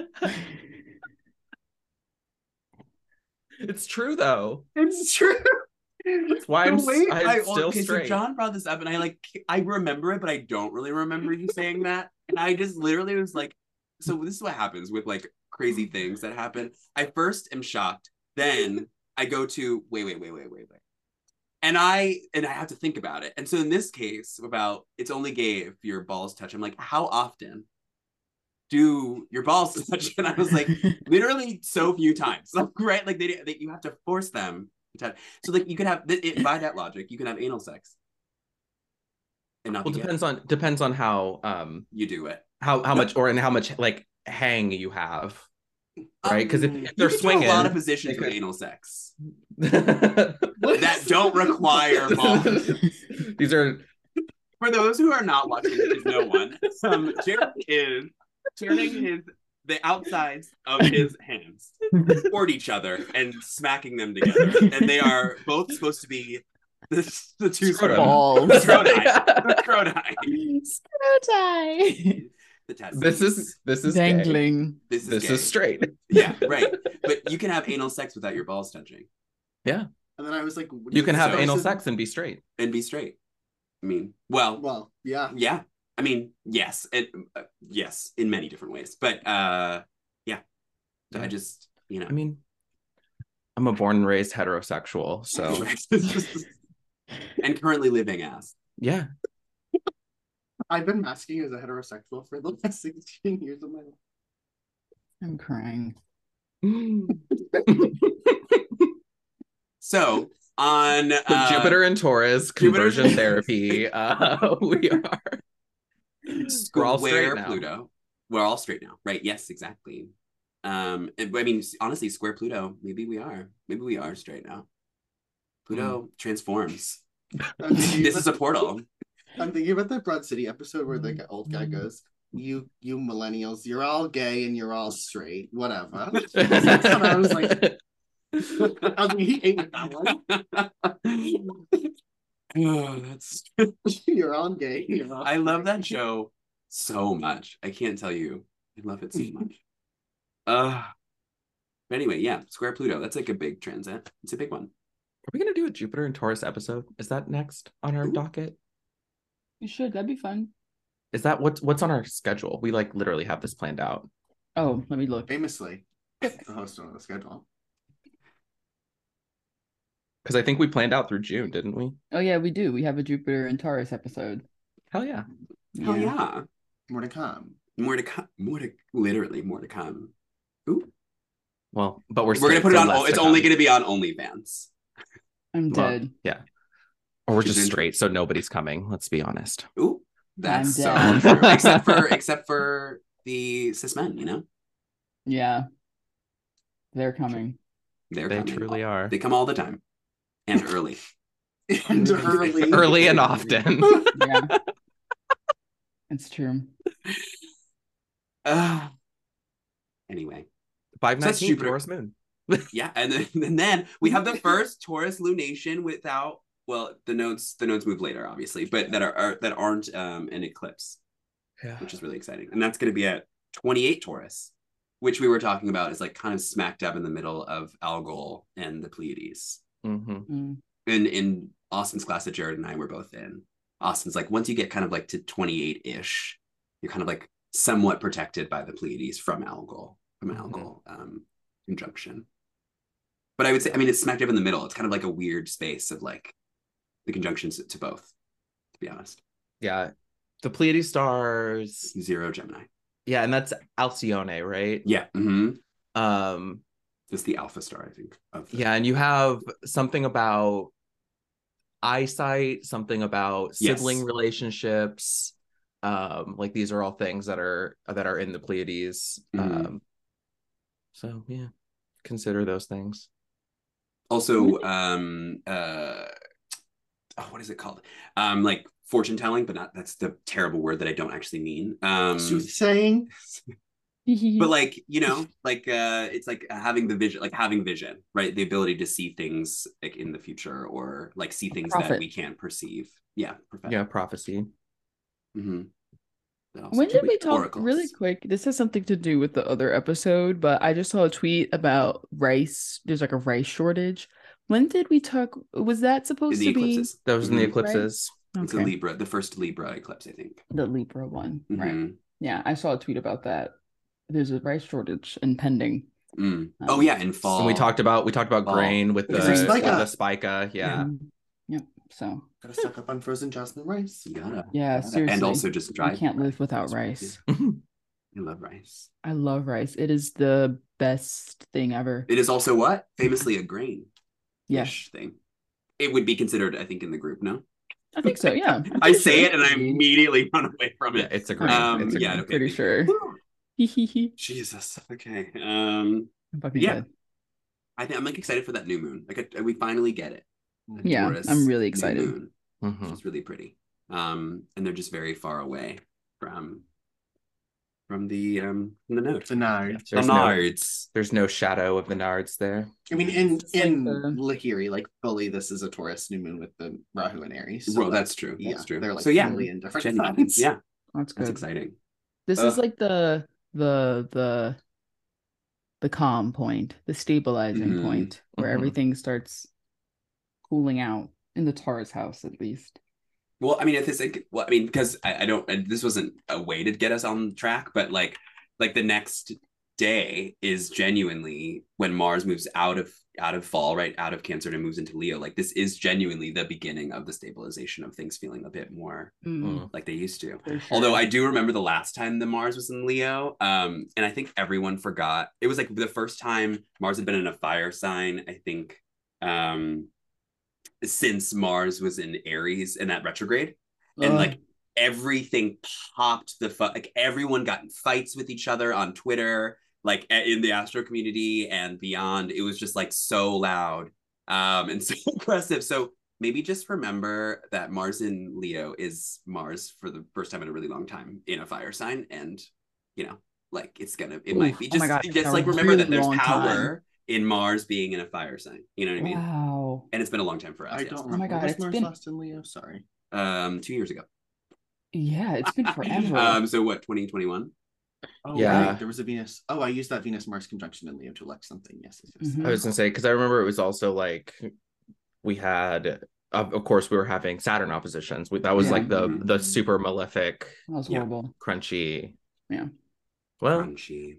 It's true though. It's true. That's why The I'm, way I'm I, still okay, straight. so John brought this up, and I like I remember it, but I don't really remember you saying that. And I just literally was like, so this is what happens with like crazy things that happen. I first am shocked, then I go to wait, wait, wait, wait, wait, wait. And I and I have to think about it. And so in this case, about it's only gay if your balls touch. I'm like, how often do your balls touch? And I was like, literally so few times. Like, right? Like they, they you have to force them to touch. So like you could have it, by that logic, you can have anal sex. And not Well, be gay. depends on depends on how um You do it. how how No. much or and how much like hang you have, right? Because if, Um, if you they're can do swinging, a lot of positions they with could- anal sex that that don't require balls. These are For those who are not watching, which is no one, um, Jared is turning his the outsides of his hands toward each other and smacking them together, and they are both supposed to be the, the two Scrotum. Balls. Scroti. The scroti. Scroti. The testes. this is this is gay. Dangling. this is This gay. is straight. Yeah, right. But you can have anal sex without your balls touching And then I was like, You can have So- anal sex and be straight. and be straight. I mean, well, Well, yeah. yeah. I mean, yes, it, uh, yes, in many different ways. But uh, yeah, Yeah. I just, you know, I mean, I'm a born and raised heterosexual, so and currently living as. yeah. I've been masking as a heterosexual for the last sixteen years of my life. I'm crying. So on uh, Jupiter and Taurus Jupiter- conversion therapy. Uh, we are we're all straight square now. Pluto. We're all straight now, right? Yes, exactly. Um, and- I mean, honestly, square Pluto. Maybe we are. Maybe we are straight now. Pluto Hmm. transforms. I'm thinking, This is a portal. I'm thinking about that Broad City episode where the old guy goes, "You, you millennials, you're all gay and you're all straight, whatever." That's what I was like. I mean, he ate with that one. Oh, that's. You're all gay. You're all I love straight. that show so much. I can't tell you. I love it so much. Uh but anyway, yeah, Square Pluto. That's like a big transit. It's a big one. Are we gonna do a Jupiter and Taurus episode? Is that next on our Ooh. docket? You should. That'd be fun. Is that what's what's on our schedule? We like literally have this planned out. Oh, let me look. Famously, the host on the schedule. Because I think we planned out through June, didn't we? Oh yeah, we do. We have a Jupiter and Taurus episode. Hell yeah. Hell yeah. More to come. More to come. More to literally more to come. Ooh. Well, but we're We're gonna straight, put it so on. less Oh, to it's only come. gonna be on OnlyFans. I'm Well, dead. yeah. Or we're just She's in- straight, so nobody's coming. Let's be honest. Ooh, that's so dead. true. Except for except for the cis men, you know, Yeah. They're coming. they're They coming. truly are. They come all the time, and early. And early. Early and often. Yeah. It's true. Uh, anyway, five So that's nineteen Jupiter. Taurus moon. yeah, and then, and then we have the first Taurus lunation without. Well, the nodes the nodes move later, obviously, but that are, are that aren't um, an eclipse, Yeah. which is really exciting, and that's going to be at twenty-eight Taurus, which we were talking about is like kind of smack dab in the middle of Algol and the Pleiades. Mm-hmm. Mm. In in Austin's class that Jared and I were both in, Austin's like once you get kind of like to twenty-eight ish, you're kind of like somewhat protected by the Pleiades from Algol, from Mhm. Algol um, conjunction. But I would say, I mean, it's smack dab in the middle. It's kind of like a weird space of like the conjunctions to both, to be honest. Yeah. The Pleiades stars. Zero Gemini. Yeah, and that's Alcyone, right? Yeah. Mm-hmm. Um, It's the alpha star, I think. Of the- yeah, and you have something about eyesight, something about Yes. sibling relationships. Um, like these are all things that are that are in the Pleiades. Mhm. Um, so yeah, consider those things. Also, um, uh, oh, what is it called? Um, like fortune telling, but not. That's the terrible word that I don't actually mean. Um, Soothsaying. but like, you know, like uh it's like having the vision, like having vision, right? The ability to see things like in the future, or like see things that prophet. we can't perceive. Yeah, prophetic. Yeah, prophecy. Mm-hmm. When did we talk really quick? This has something to do with the other episode, but I just saw a tweet about rice. There's like a rice shortage. When did we talk? Was that supposed In the to eclipses. be? That was in the Mhm. eclipses. It's a Okay, Libra, the first Libra eclipse, I think. the Libra one, right? Mhm. Yeah, I saw a tweet about that. There's a rice shortage impending. Mm. Um, Oh yeah, in fall. And we talked about we talked about Fall. grain with the Because of with spica. the spica. Yeah. Mhm. Yep. So Gotta stock up on frozen jasmine rice. You gotta. yeah, gotta. seriously, And also just you dried. can't live without That's rice. crazy. I love rice. I love rice. It is the best thing ever. It is also what? Famously a grain Yes, ish thing. It would be considered, I think, in the group, no? I think so. Yeah, I'm I pretty say sure. it and I immediately run away from Yeah, it. it's a grain. Um, it's a yeah, grain. okay, Pretty thank sure. you. Hee hee hee. Jesus. Okay. Um, I'm fucking Yeah. dead. I think I'm like excited for that new moon. Like a, we finally get it. A Yeah, Taurus I'm really new excited. moon, which Mhm. is really pretty. Um, and they're just very far away from from the um from the node. The nard. The There's no nodes. there's no shadow of the nards there. I mean, in It's like in the- Lahiri, like fully, this is a Taurus new moon with the Rahu and Aries. So Well, like, that's true. yeah, That's true. they're like so yeah, fully in different genuine. signs. Yeah, That's that's good. exciting. This is Ugh. like the the the the calm point, the stabilizing Mhm. point where Mhm. everything starts cooling out in the Taurus house, at least. Well, I mean, if it's like, well, I mean, because I, I don't, and this wasn't a way to get us on track, but like, like the next day is genuinely when Mars moves out of out of fall, right, out of Cancer and moves into Leo. Like this is genuinely the beginning of the stabilization of things feeling a bit more Mm. like they used to. For sure. Although I do remember the last time the Mars was in Leo, um, and I think everyone forgot. It was like the first time Mars had been in a fire sign, I think, um, since Mars was in Aries in that retrograde. And Ugh. like everything popped the fuck, like everyone got in fights with each other on Twitter, like in the astro community and beyond. It was just like so loud um, and so aggressive. So maybe just remember that Mars in Leo is Mars for the first time in a really long time in a fire sign. And, you know, like it's gonna, it Oof, might be oh my just, God, just a like remember really that there's long power time. in Mars being in a fire sign. You know what I mean? Wow. And it's been a long time for us. I yes. don't Oh my remember. God, Was it's Mars been- last in Leo? Sorry. Um, two years ago. Yeah, it's been forever. um, so what, twenty twenty-one? Oh, Yeah. right. There was a Venus. Oh, I used that Venus Mars conjunction in Leo to elect something. Yes, yes, yes. Mhm. I was gonna say because I remember it was also like we had of, of course we were having Saturn oppositions. We, that was Yeah. like the Mhm. the super malefic, That was Yeah. horrible. crunchy. Yeah. Well, Crunchy.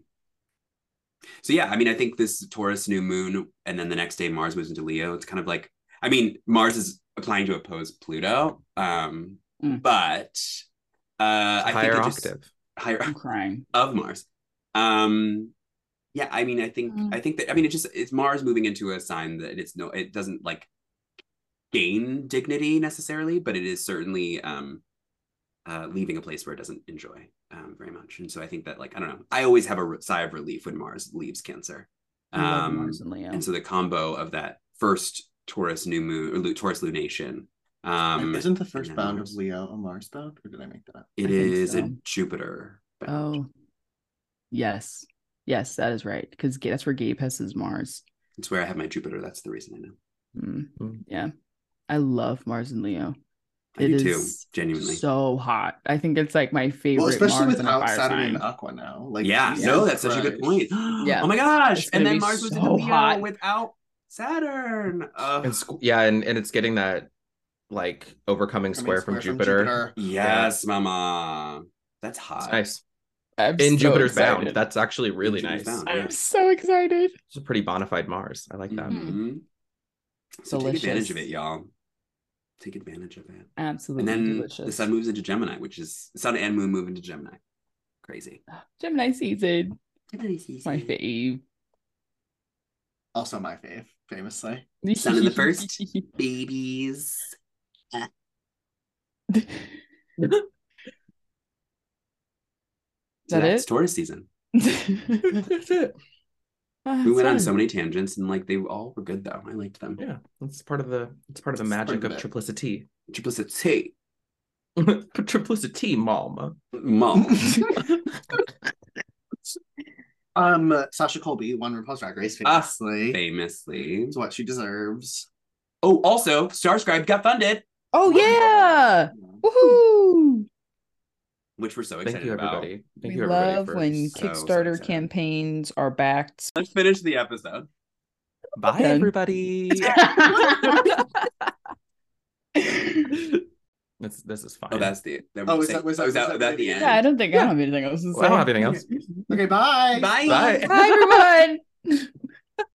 So yeah, I mean, I think this Taurus new moon, and then the next day Mars moves into Leo. It's kind of like, I mean, Mars is applying to oppose Pluto, um, Mm. but uh, I higher think it just, octave. higher I'm crying. of Mars. Um, yeah, I mean, I think Mm. I think that I mean, it just it's Mars moving into a sign that it's no, it doesn't like gain dignity necessarily, but it is certainly um, uh, leaving a place where it doesn't enjoy um, very much. And so I think that like I don't know, I always have a re- sigh of relief when Mars leaves Cancer. I love Um, Mars and Leo. and so the combo of that first Taurus new moon or Lu- Taurus lunation. Um, Isn't the first and then bound Mars. of Leo a Mars bound, or did I make that up? It I think is a so. Jupiter bound. Oh, yes. Yes, that is right. Because that's where Gabe has his Mars. It's where I have my Jupiter. That's the reason I know. Mm. Mm. Yeah. I love Mars and Leo. I It do is too, genuinely. so hot. I think it's like my favorite. Well, especially Mars in a without fire Saturn sign. and Aqua now. Like, yeah, Jesus no, that's such a good point. Christ. Yeah. Oh my gosh. It's gonna And then be Mars was so in Leo hot. without Saturn. Ugh. And squ- yeah, and, and it's getting that like overcoming Coming square, from, Jupiter. Yes, mama. That's It's hot. nice. I'm In so Jupiter's excited. bound. That's actually really Jupiter's nice. bound. I'm so excited. It's a pretty bona fide Mars. I like that. Mhm. So take Delicious. advantage of it, y'all. Take advantage of it. Absolutely And then delicious. the sun moves into Gemini, which is the sun and moon move into Gemini. Crazy. Gemini season. Gemini My fave. Also my fave, famously. Sun in the first. Babies. Is that That's it? Taurus season. That's it. Ah, We went on fun. so many tangents and like they all were good though. I liked them. Yeah, that's part of the it's part of the It's magic part of of it. triplicity. Triplicity. Triplicity, mama. Mom. Um, Sasha Colby won RuPaul's Drag Race Ah, famously. Famously. It's what she deserves. Oh, also, Starscribe got funded, Oh yeah. Woohoo! which we're so Thank excited you, about. everybody. Thank We you, everybody. love for when so, so Kickstarter excited. campaigns are backed. Let's finish the episode. Bye, Done. everybody. This this is fine. Oh, that's the. Oh, is that- was that- oh, is was that, that that the the end? Yeah, I don't think I Yeah. don't have anything else to say. Well, I don't have anything else. Okay, bye. Bye. Bye. Bye, everyone.